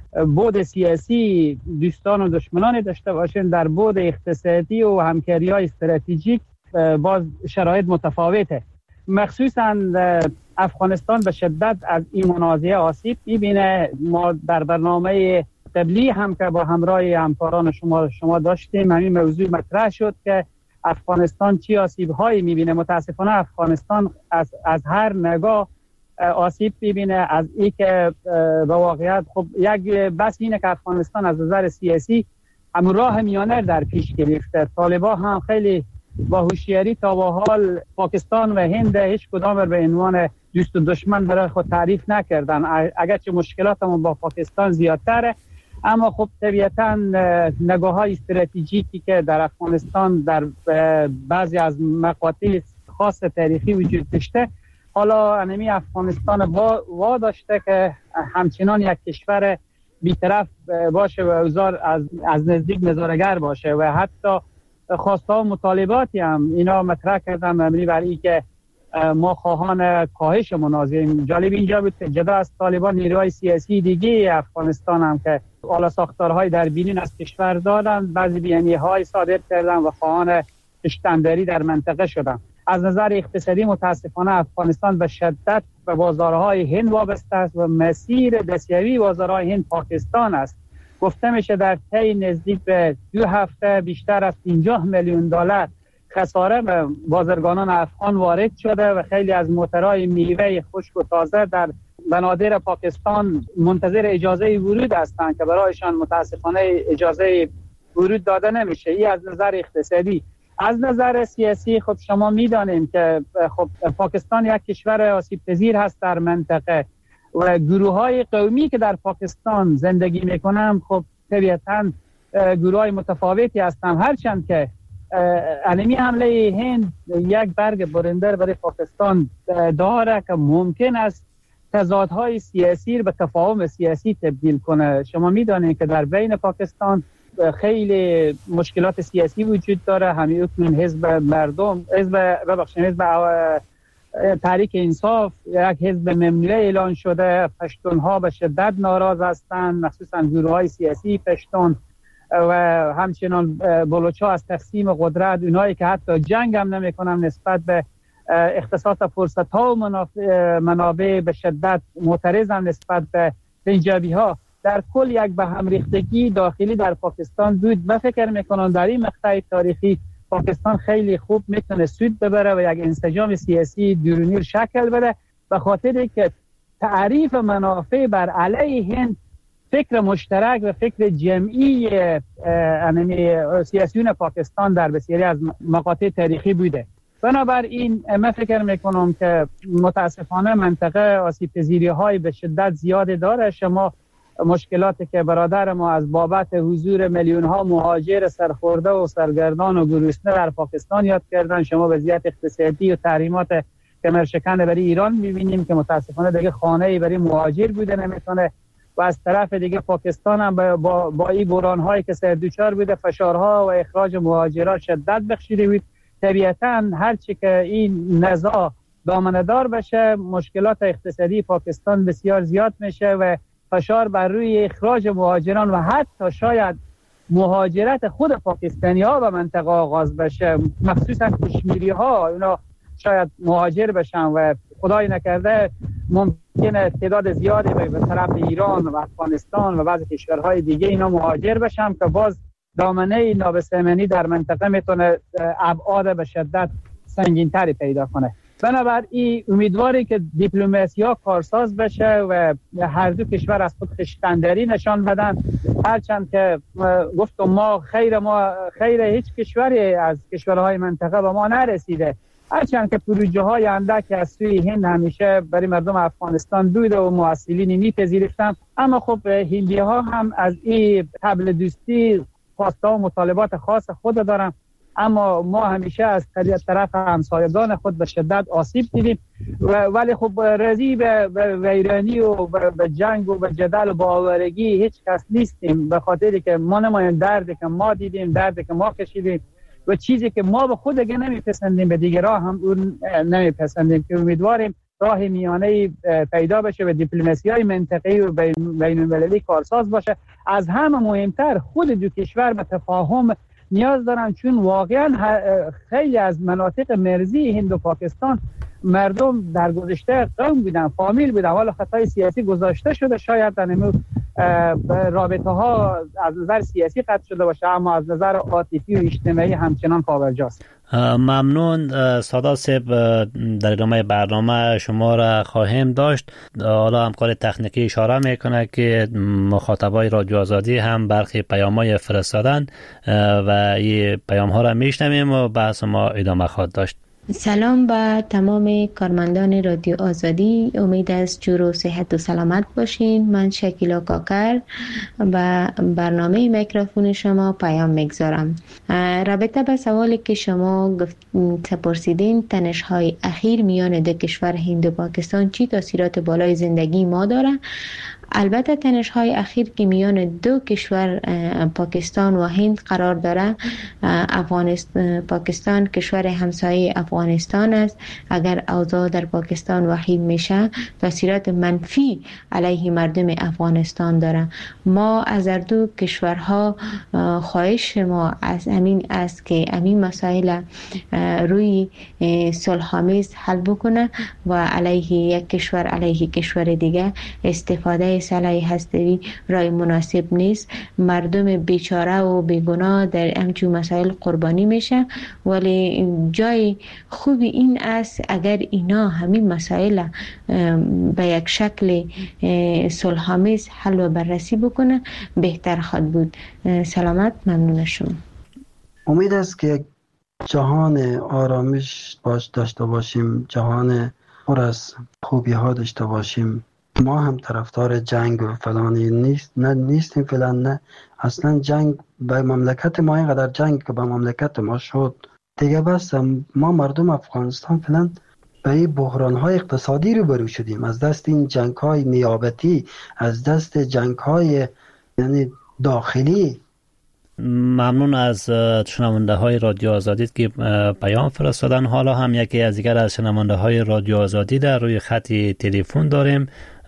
بود سیاسی دوستان و دشمنان داشته باشین، در بود اقتصادی و همکاری‌های استراتژیک باز شرایط متفاوته. مخصوصا افغانستان به شدت از این منازعه آسیب می‌بینه. ما در برنامه قبلی هم که با همراه همکاران شما داشتیم همین موضوع مطرح شد که افغانستان چی آسیب‌هایی می‌بینه. متاسفانه افغانستان از هر نگاه آسیب می‌بینه. از این که به واقعیت خب یک بس اینه که افغانستان از نظر سیاسی هم راه میانه در پیش گرفته. طالبان هم خیلی با هوشیاری تا به حال پاکستان و هند هیچ کدام به عنوان دوست و دشمن برای خود تعریف نکردن، اگرچه مشکلاتمون با پاکستان زیادتره، اما خب طبیعتاً نگاه‌های استراتژیکی که در افغانستان در بعضی از مقاطع خاص تاریخی وجود داشته، حالا انمی افغانستان وا داشته که همچنان یک کشور بی‌طرف باشه و اوزار از نزدیک نظاره‌گر باشه و حتی خواسته و مطالباتی هم اینا مطرح کردن مبنی بر این که ما خواهان کاهش منازعه. جالب اینجا بود که جدا از طالبان نیروهای سیاسی دیگه افغانستان هم که حالا ساختارهای در بیرون از کشور دادن، بعضی بیانیه‌های صادر کردن و خواهان کشتنداری در منطقه شدن. از نظر اقتصادی متاسفانه افغانستان به شدت به بازارهای هند وابسته است و مسیر دستیابی بازارهای هند پاکستان است. گفته میشه در طی نزدیک به 2 هفته بیشتر از 50 میلیون دلار خساره به بازرگانان افغان وارد شده و خیلی از موترهای میوه خشک و تازه در بنادر پاکستان منتظر اجازه ورود هستند که برایشان متاسفانه اجازه ورود داده نمیشه. این از نظر اقتصادی. از نظر سیاسی خب شما میدانیم که خب پاکستان یک کشور آسیب پذیر هست در منطقه و گروه‌های قومی که در پاکستان زندگی میکنن خب طبیعتاً گروه‌های متفاوتی هستند، هرچند که علمی حمله هند یک برگ برنده برای پاکستان داره که ممکن است تضادهای سیاسی به تفاهم سیاسی تبدیل کنه. شما میدانید که در بین پاکستان خیلی مشکلات سیاسی وجود داره. همین اکنون حزب مردم، حزب تحریک انصاف یک حزب ممنوعه اعلان شده. پشتونها به شدت ناراض هستند، مخصوصا گروه‌های سیاسی پشتون و همچنان بلوچ‌ها از تقسیم قدرت، اونایی که حتی جنگ هم نمی‌کنن نسبت به اختصاص فرصت‌ها و منابع به شدت معترضن نسبت به پنجابی‌ها. در کل یک به هم ریختگی داخلی در پاکستان بود. من فکر می‌کنم در این مقطع تاریخی پاکستان خیلی خوب میتونه سود ببره و یک انسجام سیاسی درونی شکل بده، به خاطر که تعریف منافع بر علیه هند فکر مشترک و فکر جمعی سیاسیون پاکستان در بسیاری از مقاطع تاریخی بوده. بنابراین من فکر میکنم که متاسفانه منطقه آسیب پذیری های به شدت زیاد داره. شما مشکلاتی که برادر ما از بابت حضور میلیون ها مهاجر سرخورده و سرگردان و گرسنه در پاکستان یاد کردن، شما وضعیت اقتصادی و تحریمات کمرشکن برای ایران میبینیم که متاسفانه دیگه خانه‌ای برای مهاجر بوده نمیتونه و از طرف دیگه پاکستان هم با این بحران‌هایی که سردوچار بوده، فشارها و اخراج مهاجران شدت بخشیده بود. طبیعتاً هرچی که این نزاع دامنه‌دار بشه مشکلات اقتصادی پاکستان بسیار زیاد میشه و فشار بر روی اخراج مهاجران و حتی شاید مهاجرت خود پاکستانی ها به منطقه آغاز بشه، مخصوصا کشمیری ها اونا شاید مهاجر بشن و خدای نکرده ممکنه تعداد زیادی به طرف ایران و افغانستان و بعضی کشورهای دیگه اینا مهاجر بشن که باز دامنه نابسامانی در منطقه میتونه ابعاد به شدت سنگین‌تری پیدا کنه. بنابراین امیدواری که دیپلماسی‌ها کارساز بشه و هر دو کشور از خود خویشتنداری نشان بدن، هرچند که گفتم ما خیر هیچ کشوری از کشورهای منطقه به ما نرسیده، هرچند که پروژه‌های اندک از سوی هند همیشه برای مردم افغانستان بوده و مسئولینی میپذیرفتن، اما خب هندی‌ها هم از این طبل دوستی خواسته و مطالبات خاص خود دارن، اما ما همیشه از طرف همسایگان خود به شدت آسیب دیدیم ولی خب راضی به ویرانی و به جنگ و به جدل و باورگی هیچ کس نیستیم، به خاطری که ما نمایم دردی که ما دیدیم، دردی که ما کشیدیم و چیزی که ما به خود اگه نمیپسندیم به دیگران هم اون نمیپسندیم، که امیدواریم راه میانه پیدا بشه و دیپلماسی‌های منطقه‌ای و بین‌المللی کارساز باشه. از همه مهمتر خود دو کشور به تفاهم نیاز دارن، چون واقعا خیلی از مناطق مرزی هند و پاکستان مردم در گذشته قوم بودن، فامیل بودن، حالا خطای سیاسی گذاشته شده، شاید در رابطه ها از نظر سیاسی قطع شده باشه، اما از نظر عاطفی و اجتماعی همچنان پابرجاست. ممنون سادات صاحب. در ادامه برنامه شما را خواهیم داشت. حالا همکار تکنیکی اشاره میکنه که مخاطبای رادیو آزادی هم برخی پیام‌های فرستادن و این پیام ها را میشنویم و بحث ما ادامه خواهد داشت. سلام به تمام کارمندان رادیو آزادی، امید است جور و صحت و سلامت باشین. من شکیلا کاکر و برنامه میکروفون شما پیام میگذارم. رابطه به سوالی که شما پرسیدین، تنش‌های اخیر میان دو کشور هند و پاکستان چی تاثیرات بالای زندگی ما داره؟ البته تنش‌های اخیر که میان دو کشور پاکستان و هند قرار داره، پاکستان کشور همسایه افغانستان است. اگر اوضاع در پاکستان وخیم میشه، تاثیرات منفی علیه مردم افغانستان داره. ما از هر دو کشورها خواهش ما از همین است که همین مسائل روی صلح‌آمیز حل بکنه و علیه یک کشور علیه کشور دیگه استفاده سلاح هسته‌ای رای مناسب نیست. مردم بیچاره و بیگناه در همچون مسائل قربانی میشه، ولی جای خوبی این است اگر اینا همین مسائل به یک شکل صلح‌آمیز حل و بررسی بکنه، بهتر خواهد بود. سلامت، ممنون شما. امید است که جهان آرامش داشته باشیم، جهان پر از خوبی ها داشته باشیم. ما هم طرفدار جنگ و فلانی نیستیم فعلا، نه اصلا. جنگ به مملکت ما، اینقدر جنگ که به مملکت ما شد دیگه بس. ما مردم افغانستان فعلا به این بحران‌های اقتصادی روبرو شدیم، از دست این جنگ‌های نیابتی، از دست جنگ‌های یعنی داخلی. ممنون از شنونده های رادیو آزادی که پیام فرستادن. حالا هم یکی از دیگر از شنونده های رادیو آزادی در روی خط تلفن داریم.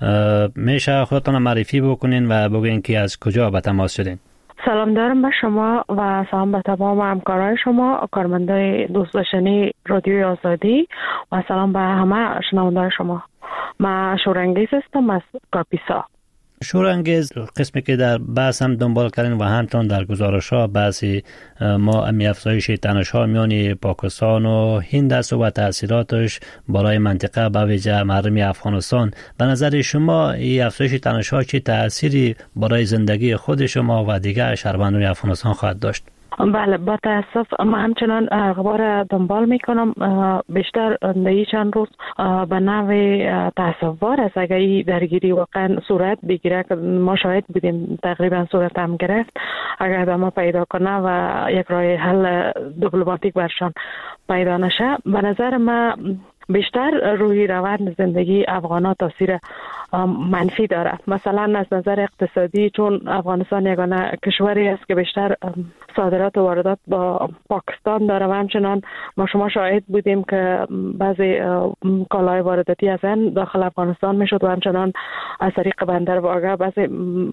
میشه خودتان معرفی بکنین و بگوین که از کجا به تماس شدین؟ سلام دارم به شما و سلام به تمام همکارای شما، کارمندای دوست داشتنی رادیو آزادی، و سلام به همه شنونده شما. من شورانگیز هستم از کاپیسا. شورانگیز، قسمی که در بحث هم دنبال کردین و همچنان در گزارش‌ها بحثی ما افزایش تنش‌ها میان پاکستان و هند است و تأثیراتش برای منطقه به ویژه مردم افغانستان. به نظر شما این افزایش تنش‌ها چه تأثیری برای زندگی خود شما و دیگر شهروندان افغانستان خواهد داشت؟ بله، با تاسف من همچنان اخبار دنبال میکنم. بیشتر در چند روز به نوع تصور است اگر این درگیری واقعا صورت بگیره که ما شاهد بودیم تقریبا صورت هم گرفت، اگر ادامه پیدا کنه و یک راه حل دیپلماتیک برشان پیدا نشه، به نظر من بیشتر روی روند زندگی افغان‌ها تاثیر منفی داره. مثلا از نظر اقتصادی، چون افغانستان یگانه کشوری است که بیشتر صادرات و واردات با پاکستان داره و همچنان ما شما شاهد بودیم که بعضی کالای وارداتی از هند داخل افغانستان میشد و همچنان از طریق بندر واگه بعضی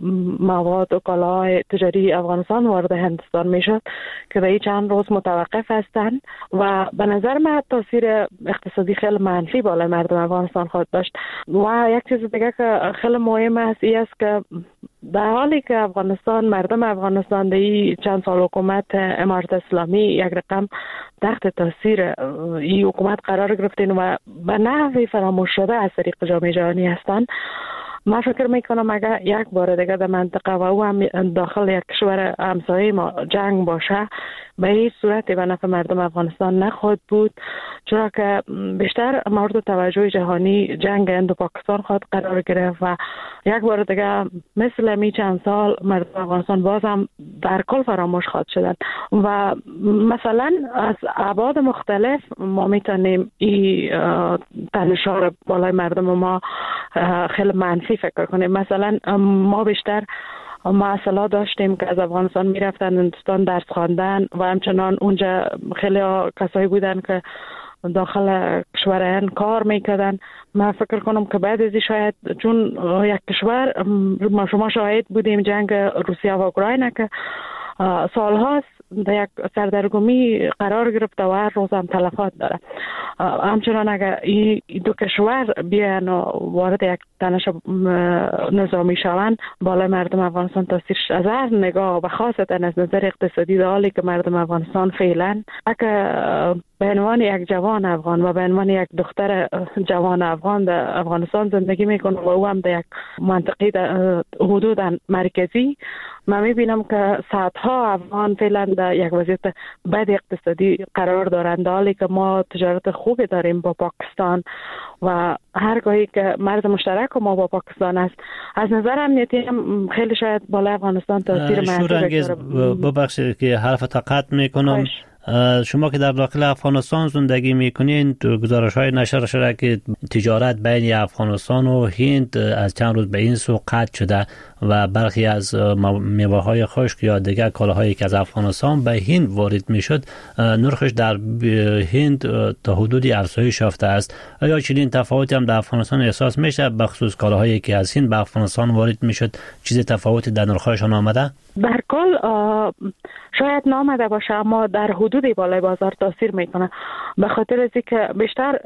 مواد و کالاهای تجاری افغانستان وارد هندستان میشد که به چند روز متوقف هستند و به نظر من تاثیر اقتصادی خیلی منفی بالای مردم افغانستان خواهد داشت. و یک چیز دیگه که خیلی مهم است این است که در حالی که مردم افغانستان در چند سال حکومت امارت اسلامی یک رقم تحت تاثیر این حکومت قرار گرفتین و به نحوی فراموش شده از طریق جامعه جهانی هستند، من فکر میکنم اگر یک بار دیگه در منطقه و او هم داخل یک کشور همسایه ما جنگ باشه، به هیچ صورتی به نفع مردم افغانستان نخواهد بود، چرا که بیشتر مورد توجه جهانی جنگ هند و پاکستان خواهد قرار گرفت و یک بار دیگه مثل می چند سال مردم افغانستان باز هم در کل فراموش خواهد شدن و مثلا از ابعاد مختلف ما میتونیم این تنش‌ها رو بالای مردم ما خیلی منفی فکر کنیم. مثلا ما بیشتر اصلا داشتیم که از افغانستان میرفتن هندوستان درس خواندن و همچنان اونجا خیلی کسایی بودن که داخل کشوران کار میکردن. من فکر کنم که بعد از شاید چون یک کشور ما شما شاهد بودیم جنگ روسیه و اوکراین که سال هاست در یک سردرگمی قرار گرفته و هر روز هم تلفات داره. همچنان اگر این دو کشور بیان و وارد یک تنش نظامی شوند بالای مردم افغانستان تاثیرش از هر نگاه و خاصتا از نظر اقتصادی در حالی که مردم افغانستان فعلا اگر به عنوان یک جوان افغان و به عنوان یک دختر جوان افغان در افغانستان زندگی میکنه و او هم در یک منطقه حدود مرکزی، من میبینم که صدها افغان فعلا در یک وضعیت بد اقتصادی قرار دارند، در حالی که ما تجارت خوبی داریم با پاکستان و هرگاهی که مرز مشترک ما با پاکستان است، از نظر امنیتی هم خیلی شاید بالای افغانستان تاثیر منفی داره. ببخشید که حرفت قطع میکنم. شما که در داخل افغانستان زندگی میکنین، گزارش‌های نشر شده که تجارت بین افغانستان و هند از چند روز به این سو قطع شده و برخی از میوه‌های خشک یا دیگر کالاهایی که از افغانستان به هند وارد میشد نرخش در هند تا حدودی افزایش یافته است. آیا چنین تفاوتی هم در افغانستان احساس میشه به خصوص کالاهایی که از هند به افغانستان وارد میشد؟ چیز تفاوتی در نرخ‌هاشون آمده؟ در کل شاید نامده باشه اما در حدود بالای بازار تاثیر میکنه، به خاطر از اینکه بیشتر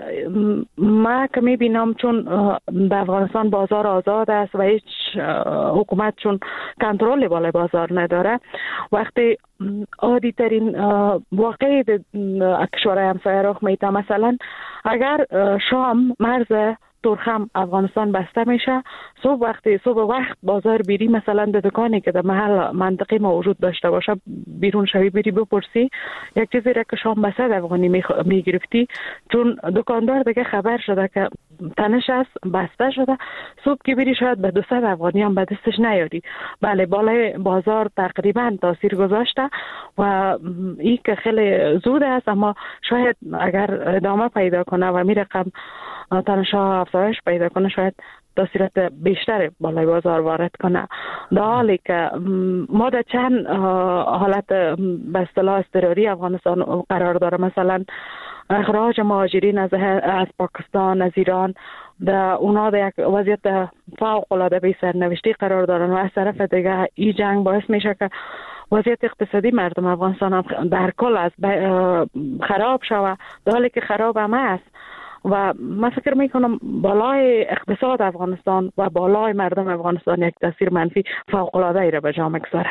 ما که میبینم چون در افغانستان بازار آزاد است و هیچ حکومت چون کنترل بالای بازار نداره، وقتی عادی ترین واقعی کشورهای همسایه رخ میده، مثلا اگر شام مرز ترخم افغانستان بسته میشه، صبح وقت بازار بیری مثلا به دکانی که در محل منطقه ما وجود داشته باشه بیرون شوی بیری بپرسی یک چیزی را که شام به 100 افغانی میگرفتی، چون دکاندار دیگه خبر شده که تنش است بسته شده، صبح که بیری شاید به 200 افغانی هم به دستش نیاری. بله، بالای بازار تقریبا تاثیر گذاشته و این که خیلی زود است، اما شاید اگر ادامه پیدا کنه و می رقم تنش‌ها افزایش پیدا کنه شاید تاثیرات بیشتر بالای بازار وارد کنه، در حالی که ما در چند حالت به اصطلاح اضطراری افغانستان قرار داره، مثلا اخراج مهاجرین از پاکستان، از ایران، اونا در یک وضعیت فوق العاده بی سرنوشتی قرار دارن و از طرف دیگه این جنگ باعث میشه که وضعیت اقتصادی مردم افغانستان هم در کل از خراب شوه، در حالی که خراب هم است و من فکر میکنم بالای اقتصاد افغانستان و بالای مردم افغانستان یک تاثیر منفی فوق العاده ای را به جا میگذاره.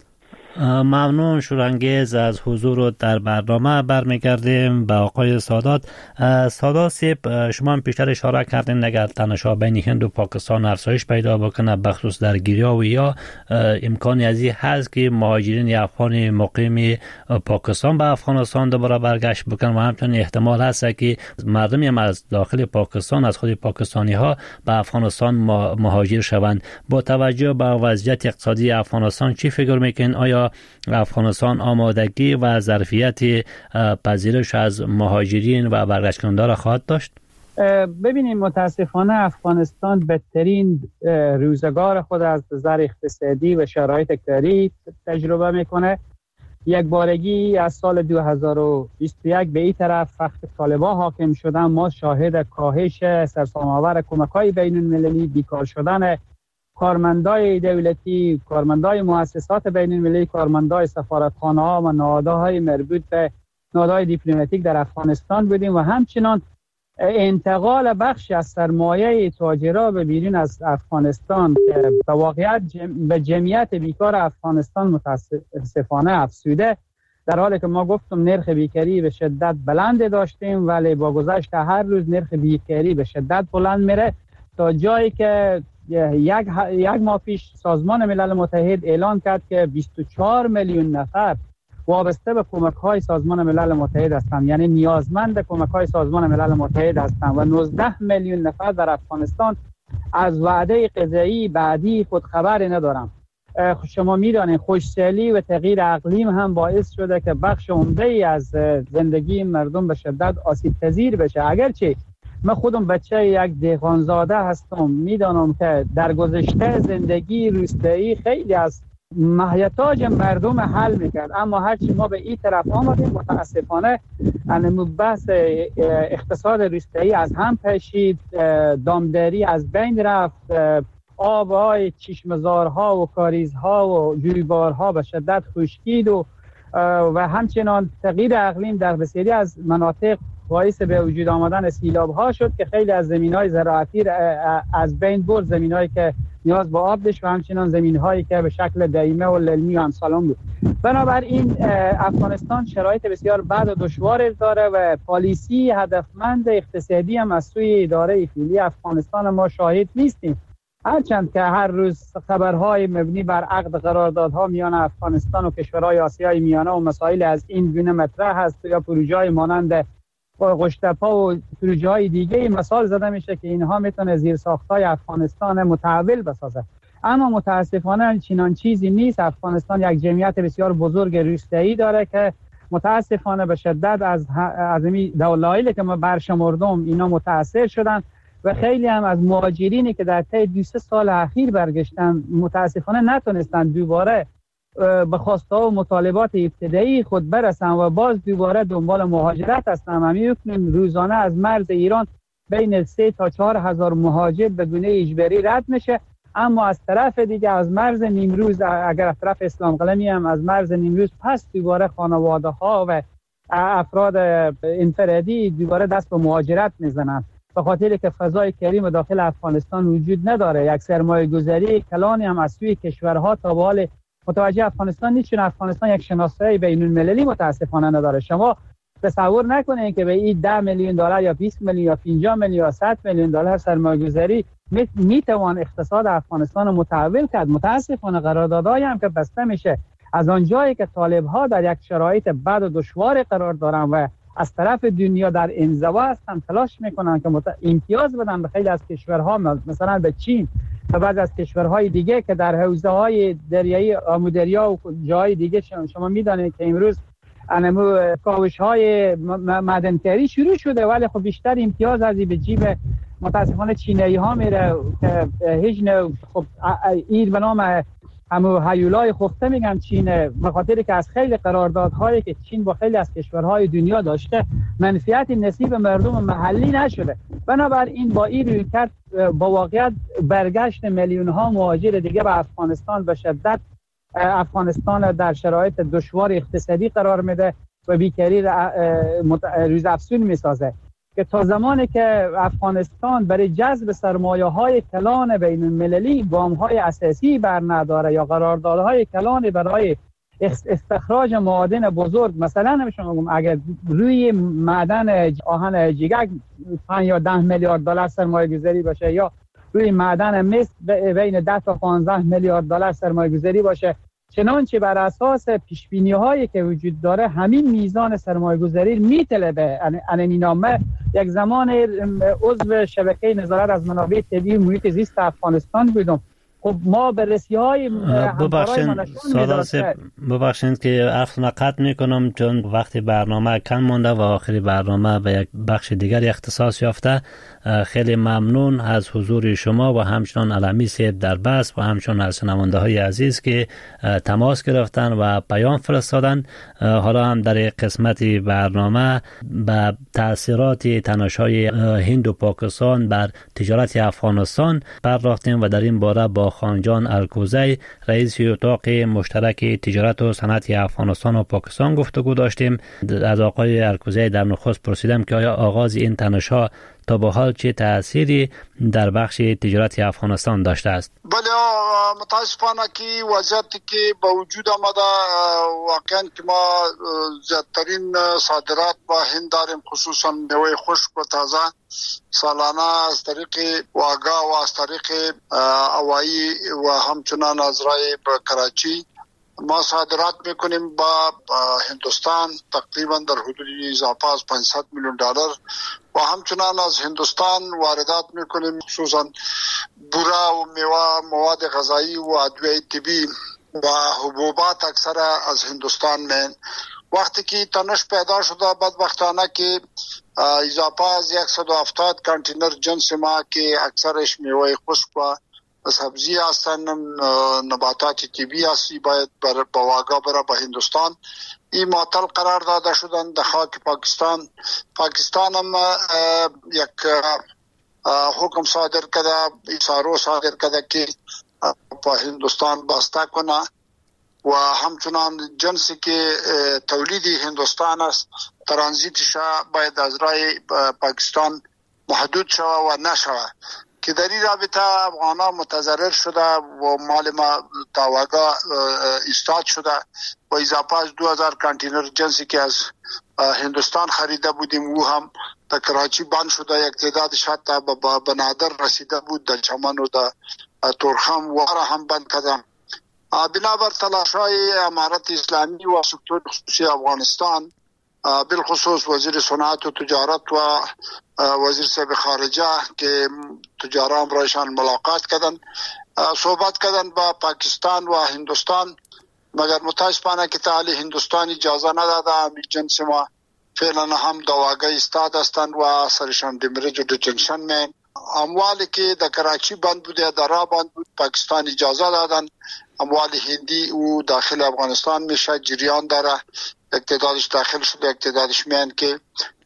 ممنون شورانگیز از حضور در برنامه. برمیگردیم به آقای سادات. سادات صاحب، شما هم پیشتر اشاره کردین اگر تنش‌ها بین هند و پاکستان افزایش پیدا بکنه بخصوص در گیریا و یا امکانی از این هست که مهاجرین افغان مقیم پاکستان به افغانستان دوباره برگشت بکنن و همچنین احتمال هست که مردمی هم از داخل پاکستان از خود پاکستانی ها به افغانستان مهاجر شوند. با توجه به وضعیت اقتصادی افغانستان چی فکر میکنین؟ آیا افغانستان آمادگی و ظرفیت پذیرش از مهاجرین و برگشتگاندار خواهد داشت؟ ببینیم متاسفانه افغانستان بدترین روزگار خود از نظر اقتصادی و شرایط کاری تجربه میکنه. یک بارگی از سال 2021 به این طرف وقتی طالبان حاکم شدن ما شاهد کاهش سرسام‌آور کمک‌های بین‌المللی، بیکار شدن کارمندای دولتی، کارمندای مؤسسات بین‌المللی، کارمندای سفارتخانه‌ها و نهادهای مربوط به نهادهای دیپلماتیک در افغانستان بودیم و همچنان انتقال بخش از سرمایه تاجرها به بیرون از افغانستان که به واقعیت به جمعیت بیکار افغانستان متاسفانه افزوده، در حالی که ما گفتم نرخ بیکاری به شدت بلند داشتیم ولی با گذشت هر روز نرخ بیکاری به شدت بلند میره تا جایی که یک ماه پیش سازمان ملل متحد اعلان کرد که 24 میلیون نفر وابسته به کمک‌های سازمان ملل متحد هستند، یعنی نیازمند کمک‌های سازمان ملل متحد هستند و 19 میلیون نفر در افغانستان از وعده غذایی بعدی خودخبری ندارند. شما می‌دانید خشکسالی و تغییر اقلیم هم باعث شده که بخش عمده‌ای از زندگی مردم به شدت آسیب‌پذیر بشه. اگرچه من خودم بچه یک دهقانزاده هستم، میدانم که در گذشته زندگی روستایی خیلی از مهیتاج مردم حل میکرد. اما هرچی ما به این طرف آمدیم متاسفانه بحث اقتصاد روستایی از هم پاشید، دامداری از بین رفت، آبهای چشمزارها و کاریزها و جویبارها به شدت خشکید و همچنان تغییر اقلیم در بسیاری از مناطق باعث به وجود آمدن سیلاب‌ها شد که خیلی از زمین‌های زراعتی از بین برد، زمین‌هایی که نیاز به آب داشت و همچنان زمین‌هایی که به شکل دایمه و للمی و امثالون بود. بنابراین افغانستان شرایط بسیار بد و دشوار داره و پالیسی هدفمند اقتصادی هم از سوی اداره فعلی افغانستان ما شاهد نیستیم. هرچند که هر روز خبرهای مبنی بر عقد قراردادها میان افغانستان و کشورهای آسیای میانه و مسائل از این گونه مطرح هست یا پروژه‌های مانند قشتپا و پروژه‌های دیگه مثال زده میشه که اینها میتونه زیرساخت‌های افغانستان متحول بسازه. اما متاسفانه چنان چیزی نیست. افغانستان یک جمعیت بسیار بزرگ روستایی داره که متاسفانه به شدت از این دلایلی که ما برشمردم اینا متاثر شدن و خیلی هم از مهاجرینی که در طی 2 سال اخیر برگشتن متاسفانه نتونستن دوباره به خواسته و مطالبات ابتدایی خود برسن و باز دوباره دنبال مهاجرت هستن. ما می‌بینیم روزانه از مرز ایران بین 3 تا 4 هزار مهاجر به گونه اجباری رد میشه، اما از طرف دیگه از مرز نیمروز، اگر از طرف اسلام قلمی هم از مرز نیمروز پس دوباره خانواده ها و افراد انفرادی دوباره دست به مهاجرت میزنن، به خاطر که فضای کریم داخل افغانستان وجود نداره. یک سرمایه گذاری کلانی هم از سوی کشورها تا به حال متوجه افغانستان نیست، چون افغانستان یک شناسایی بین المللی متاسفانه نداره. شما تصور نکنید که به این 10 میلیون دلار یا 20 میلیون یا 50 میلیون یا 100 میلیون دلار سرمایه گذاری میتوان اقتصاد افغانستان متحول کرد. متاسفانه قراردادهایی هم که بسته میشه از آنجایی که طالب‌ها در یک شرایط بد و دشوار قرار دارن و از طرف دنیا در انزوا هستن، تلاش میکنن که امتیاز بدن به خیلی از کشورها، مثلا به چین و بعض از کشورهای دیگه که در حوزه‌های دریایی آمودریا و جای دیگه شما میدانید که امروز کاوش‌های معدنکاری شروع شده، ولی خب بیشتر امتیاز از به جیب متاسفانه چینی‌ها میره که هیچ خب این به نام همو هیولای خفته میگم چینه، به خاطر که از خیلی قراردادهایی که چین با خیلی از کشورهای دنیا داشته منفعت نصیب مردم محلی نشده. بنابراین با این رویکرد با واقعیت برگشت میلیون ها مهاجر دیگه به افغانستان به شدت افغانستان در شرایط دشوار اقتصادی قرار میده و بیکاری روزافزون میسازه که تا زمانی که افغانستان برای جذب سرمایه‌های کلان بین المللی گام‌های اساسی بر نداره یا قراردادهای کلان برای استخراج معادن بزرگ، مثلا نمیشم اگر روی معدن آهن جیگک 5 یا 10 میلیارد دلار سرمایه گذاری باشه یا روی معدن مس بین 10 تا 15 میلیارد دلار سرمایه گذاری باشه، چنانچه بر اساس پیشبینی هایی که وجود داره همین میزان سرمایه گذاری میطلبه. این نامه یک زمان عضو شبکه نظارت از منابع طبیعی محیط زیست افغانستان بودم. خب ما بررسی های ببخشید که حرفتون قطع میکنم چون وقتی برنامه کم مونده و آخری برنامه به یک بخش دیگر اختصاص یافته. خیلی ممنون از حضور شما و همچنان علمی صاحب در بس و همچنان از شنونده های عزیز که تماس گرفتن و پیام فرستادن. حالا هم در قسمت برنامه به تاثیرات تنش‌های هند و پاکستان بر تجارت افغانستان پرداختیم و در این باره با خانجان الکوزی رئیس اتاق مشترک تجارت و صنعت افغانستان و پاکستان گفتگو داشتیم. از آقای الکوزی در نخست پرسیدم که آیا آغاز این تنش‌ها تا به حال چه تأثیری در بخش تجارت افغانستان داشته است؟ بله، متاسفانه که وضعیتی که با وجود آمده واقعا که ما زیادترین صادرات با هند داریم، خصوصا میوه خشک و تازه سالانه از طریق واگا و از طریق هوایی و همچنان از راه به کراچی ما صادرات میکنیم با هندوستان تقریبا در حدود اضافه از 500 میلیون دلار و همچنان از هندوستان واردات میکنیم، خصوصا بورا و میوه، مواد غذایی و ادویه طبی و حبوبات اکثر از هندوستان من. وقتی که تنش پیدا شده بدبختانه که اضافه از 170 کانتینر جنس ما که اکثرش میوه خشک و سبزی هستند، نباتات طبیعی هستی باید با واگا بره به هندوستان. این معطل قرار داده شدن در خاک پاکستان. پاکستان هم یک حکم صادر کرده، ایسارو صادر کرده که با هندوستان بسته کنه و همچنان جنسی که تولیدی هندوستان است ترانزیتش باید از رای پاکستان محدود شوه و نشوه، که در این رابطه افغانا متضرر شده و مال ما تاواگا استاد شده و اضافه از 2000 کانتینر جنسی که از هندوستان خریده بودیم او هم در کراچی بند شده. یک تعدادش حتی به بنادر رسیده بود، در چمن و در تورخم واره هم بند کردن. بنابر تلاش‌های امارت اسلامی و سکتور خصوصی افغانستان، بالخصوص وزیر صنعت و تجارت و وزیر صاحب خارجه که تجاران رایشان ملاقات کردن، صحبت کردن با پاکستان و هندوستان، مگر متاسفانه که تعالی هندوستان اجازه نداده. همین جنس ما فعلا هم دواگه استاد هستند و سرشان دمرج و دیتنشن مین. اموالی که در کراچی بند بوده، در راه بند بود، پاکستان اجازه دادن. اموال هندی او داخل افغانستان میشه، جریان داره، اقتدارش داخل شده، اقتدارش میان که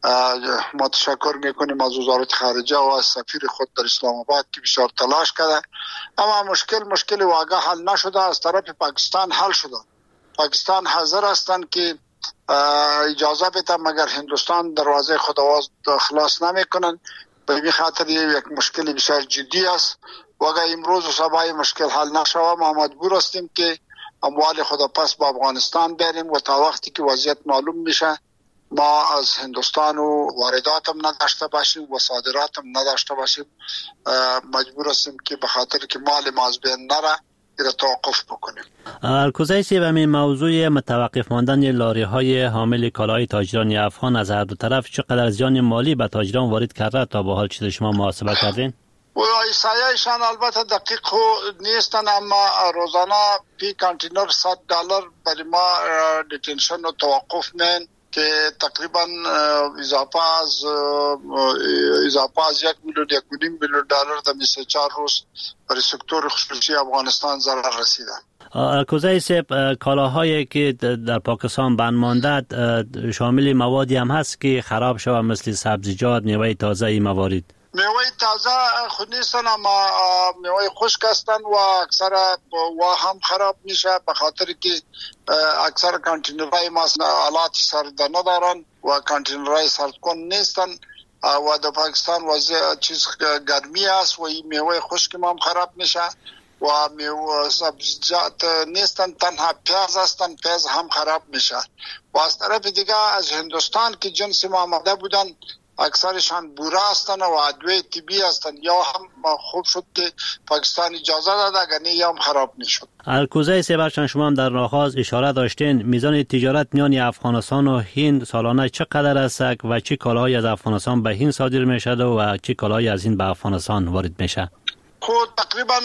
ما تشکر میکنیم از وزارت خارجه و از سفیر خود در اسلام آباد که بسیار تلاش کرده، اما مشکل واقع حل نشده. از طرف پاکستان حل شده. پاکستان حاضر هستند که اجازه بده، مگر هندوستان دروازه خود خلاص نمیکنن. به این خاطر یک مشکل بسیار جدی است و اگر امروز و صبح مشکل حل نشود ما مجبور هستیم که اموال خود پس با افغانستان بریم و تا وقتی که وضعیت معلوم میشه ما از هندوستان و واردات هم نداشته باشیم و صادرات هم نداشته باشیم. مجبور هستیم که به خاطر که مال ما از بین نره را توقف بکنیم. الکوزی سی و موضوع متوقف ماندن لاری های حامل کالای تاجران افغان از هر دو طرف چقدر زیان مالی به تاجران وارد کرده تا به حال چیز شما محاسبه کردین؟ و ایسایشان البته دقیق نیستن، اما روزانه پی کانتینر $100 برای ما دیتنشن و توقف مین که تقریبا اضافه از $1 میلیون $1.5 میلیون در 24 روز برای سکتور خصوصی افغانستان ضرر رسیده. الکوزی سیب، کالاهایی که در پاکستان بند مانده شامل موادی هم هست که خراب شود، مثل سبزیجات، میوه تازه، این موارد؟ میوه تازه خود نیستن، اما میوه خشک هستن و اکثر هم خراب میشه به خاطر که اکثر کانتینرهای ما آلات سردانه دارن و کانتینرهای سردکن نیستن و در پاکستان وضع چیز گرمی است و این میوه خشک ما هم خراب میشه و میوه سبزیجات نیستن، تنها پیاز هستن، پیاز هم خراب میشه. و از طرف دیگه از هندوستان که جنس ما آمده بودن اکثرشان بورا هستن و ادویه طبیعی هستن، یا هم خوب شد که پاکستان اجازه داد، اگر نه یا هم خراب میشد. الکوزی سیبرچان، شما هم در آغاز اشاره داشتین میزان تجارت میان افغانستان و هند سالانه چقدر است و چه کالاهایی از افغانستان به هند صادر میشد و چه کالاهایی از هند به افغانستان وارد میشه؟ خود تقریبا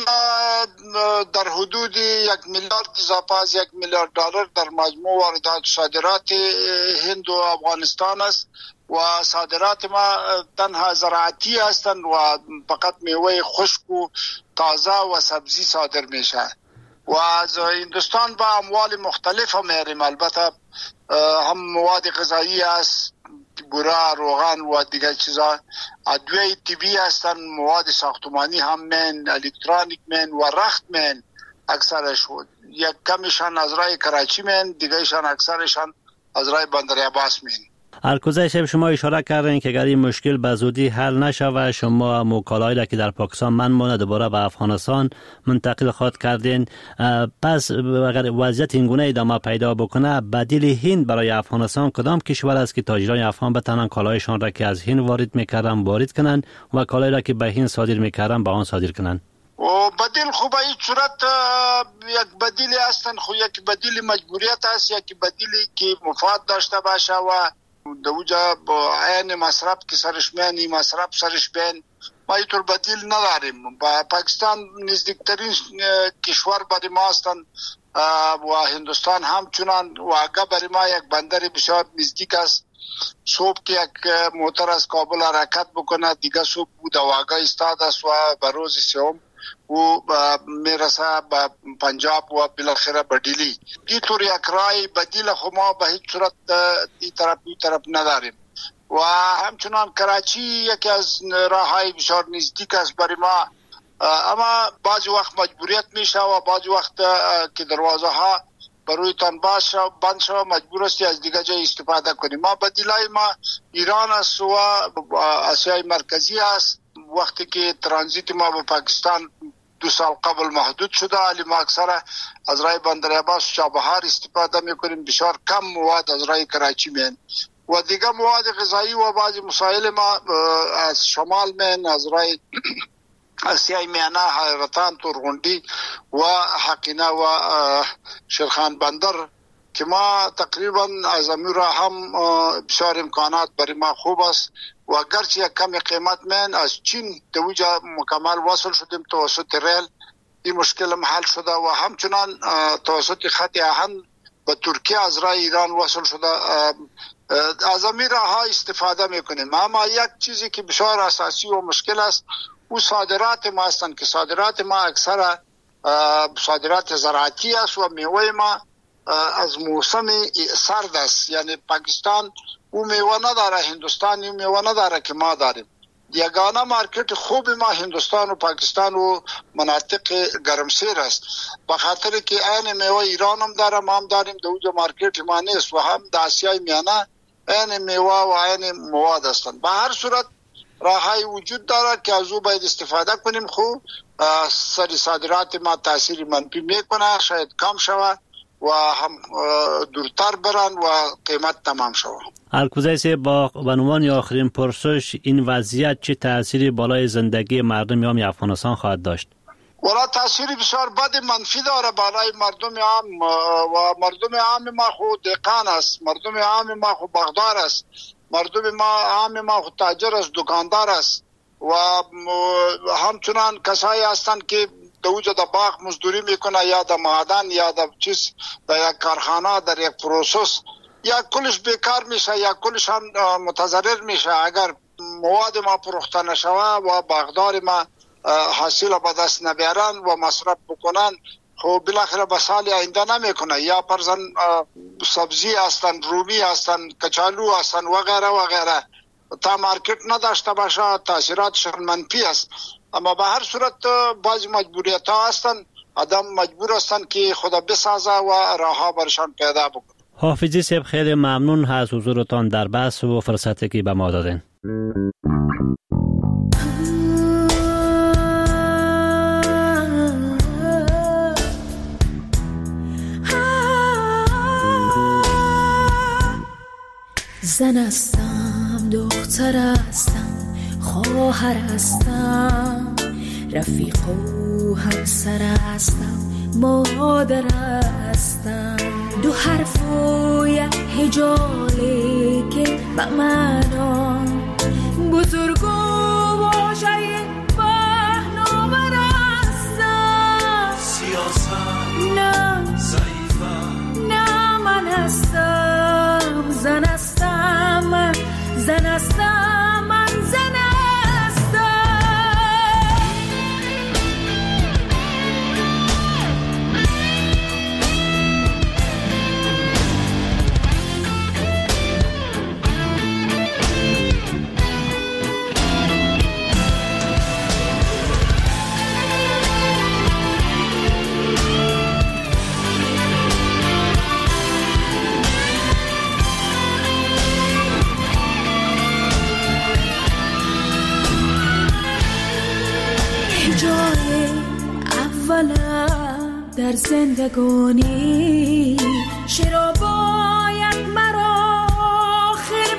در حدود $1 میلیارد اضافه از $1 میلیارد در مجموع واردات و صادرات هند و افغانستان است و صادرات ما تنها زراعتی هستند و فقط میوه خشک و تازه و سبزی صادر میشه و از هندوستان با اموال مختلف هم میاریم. البته هم مواد غذایی است، بورا، روغن و دیگر چیزا، ادویه طبیعی هستن، مواد ساختمانی هم من، الکترونیک من و رخت من اکثرش. یک کمشان از رای کراچی من، دیگرشان اکثرشان از رای بندر عباس من. الکوزی شب، شما اشاره کردین که اگر این مشکل به زودی حل نشود شما موکلایی را که در پاکستان من مانده دوباره به افغانستان منتقل خواهد کردین. پس اگر وضعیت اینگونه ادامه پیدا بکنه بدیل هند برای افغانستان کدام کشور است که تاجران افغان بتوانند کالایشان را که از هند وارد میکردن وارد کنند و کالایی را که به هند صادر میکردن به آن صادر کنند؟ و بدیل خوب این صورت یک بدیلی هستن، خو یک بدیلی مجبوریت است، یک بدیلی که مفاد داشته باشه و دوجا با عین مصرف که سرش میانی مصرف سرش بین ما اینطور بدیل نداریم. با پاکستان نزدیکترین کشور برای ما هستند و هندوستان همچنان و اگه برای ما یک بندر بسیار نزدیک است. صبح که یک موتر از کابل حرکت بکنه دیگه صبح بود واقع استاد است و به روز سوم و میرسه به پنجاب و بالاخره به دلی. این طور یک رای بدیل خو ما به هیچ صورت این طرف نداریم و همچنان کراچی یکی از راههای بسیار نزدیک است برای ما، اما بعضی وقت مجبوریت میشه و بعضی وقت که دروازه ها بروی تان بند شو مجبور استی از دیگه جای استفاده کنیم. ما بدیلای ما ایران است و آسیای مرکزی است. وقتی که ترانزیت ما به پاکستان 2 سال قبل محدود شده، ولی ما اکثر از رای بندر عباس و چابهار استفاده میکنیم. بسیار کم مواد از رای کراچی مین و دیگه مواد غذایی و بعضی مسائل ما از شمال مین، از رای آسیای میانه، حیرتان، تورغونډي و حقینه و شیرخان بندر که ما تقریبا از امیر هم بسیار امکانات برای ما خوب است و گرچه یک کم قیمت من از چین دوجا مکمل وصل شدیم توسط ریل. این مشکل حل شده و همچنان توسط خط آهن به ترکیه از راه ایران وصل شده. از امیر ها استفاده میکنیم، اما یک چیزی که بسیار اساسی و مشکل است او صادرات ما هستند که صادرات ما اکثر صادرات زراعتی است و میوه ما از موسم سرد است. یعنی پاکستان او میوه نداره، هندوستان او میوه نداره که ما داریم. یگانه مارکت خوب ما هندوستان و پاکستان و مناطق گرمسیر است، به خاطر که این میوه ایران هم داره، ما هم داریم. دوجا مارکت ما نیست و هم در آسیای میانه این میوه و این مواد هستند. به هر صورت راههای وجود داره که از او باید استفاده کنیم. خوب سر صادرات ما تاثیر منفی میکنه، شاید کم شود و هم دورتر برن و قیمت تمام شود. الکوزی با عنوان آخرین پرسش، این وضعیت چه تأثیری بالای زندگی مردم عام افغانستان خواهد داشت؟ ولی تأثیری بسیار بد منفی داره بالای مردم عام و مردم عام ما خود دهقان است، مردم عام ما خود باغدار است، مردم ما عام ما خود تاجر است، دکاندار است و همچنان کسایی هستند که دوجا در باغ مزدوری میکنه یا در معدن یا در چیز در یک کارخانه در یک پروسس، یا کلش بیکار میشه یا کلش هم متضرر میشه اگر مواد ما فروخته نشوه و باغدار ما حاصل به دست نبیارن و مصرف بکنن. خب بالاخره به سال آینده نمیکنه، یا پرزن سبزی هستن، رومی هستن، کچالو هستن و غیره و غیره، تا مارکت نداشته باشه تاثیراتش منفی است. اما به هر صورت بعضی مجبوریت ها هستن، آدم مجبور هستن که خدا بسازه و راه ها برشان پیدا بکنه. حافظی صاحب خیلی ممنون از حضورتان در بحث و فرصتی که به ما دادین. زن هستم، دختر هستم، خواهر هستم، رفیق و همسر هستم، مادر هستم. دو حرف و یک هجاله که به معنا بزرگ و واژه پهناور هستم. سیاست نه ضعیفم، نه من هستم زن هستم، من زن هستم، من زن در زندگانی. چرا باید مرا آخر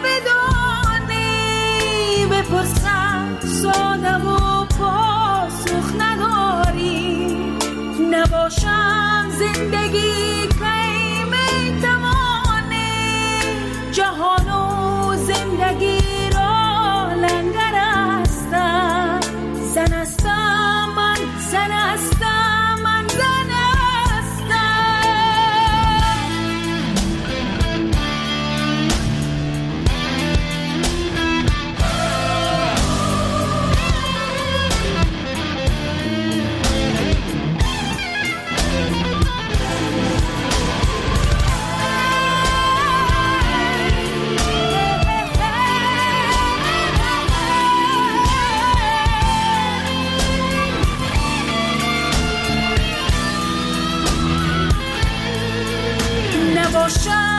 بدانی؟ بپرسم ساده و پاسخ نداری. نباشم زندگی کی میتوانی؟ جهان و زندگی را لنگر هستم. زن هستم، من زن هستم، من زن هستم. باشد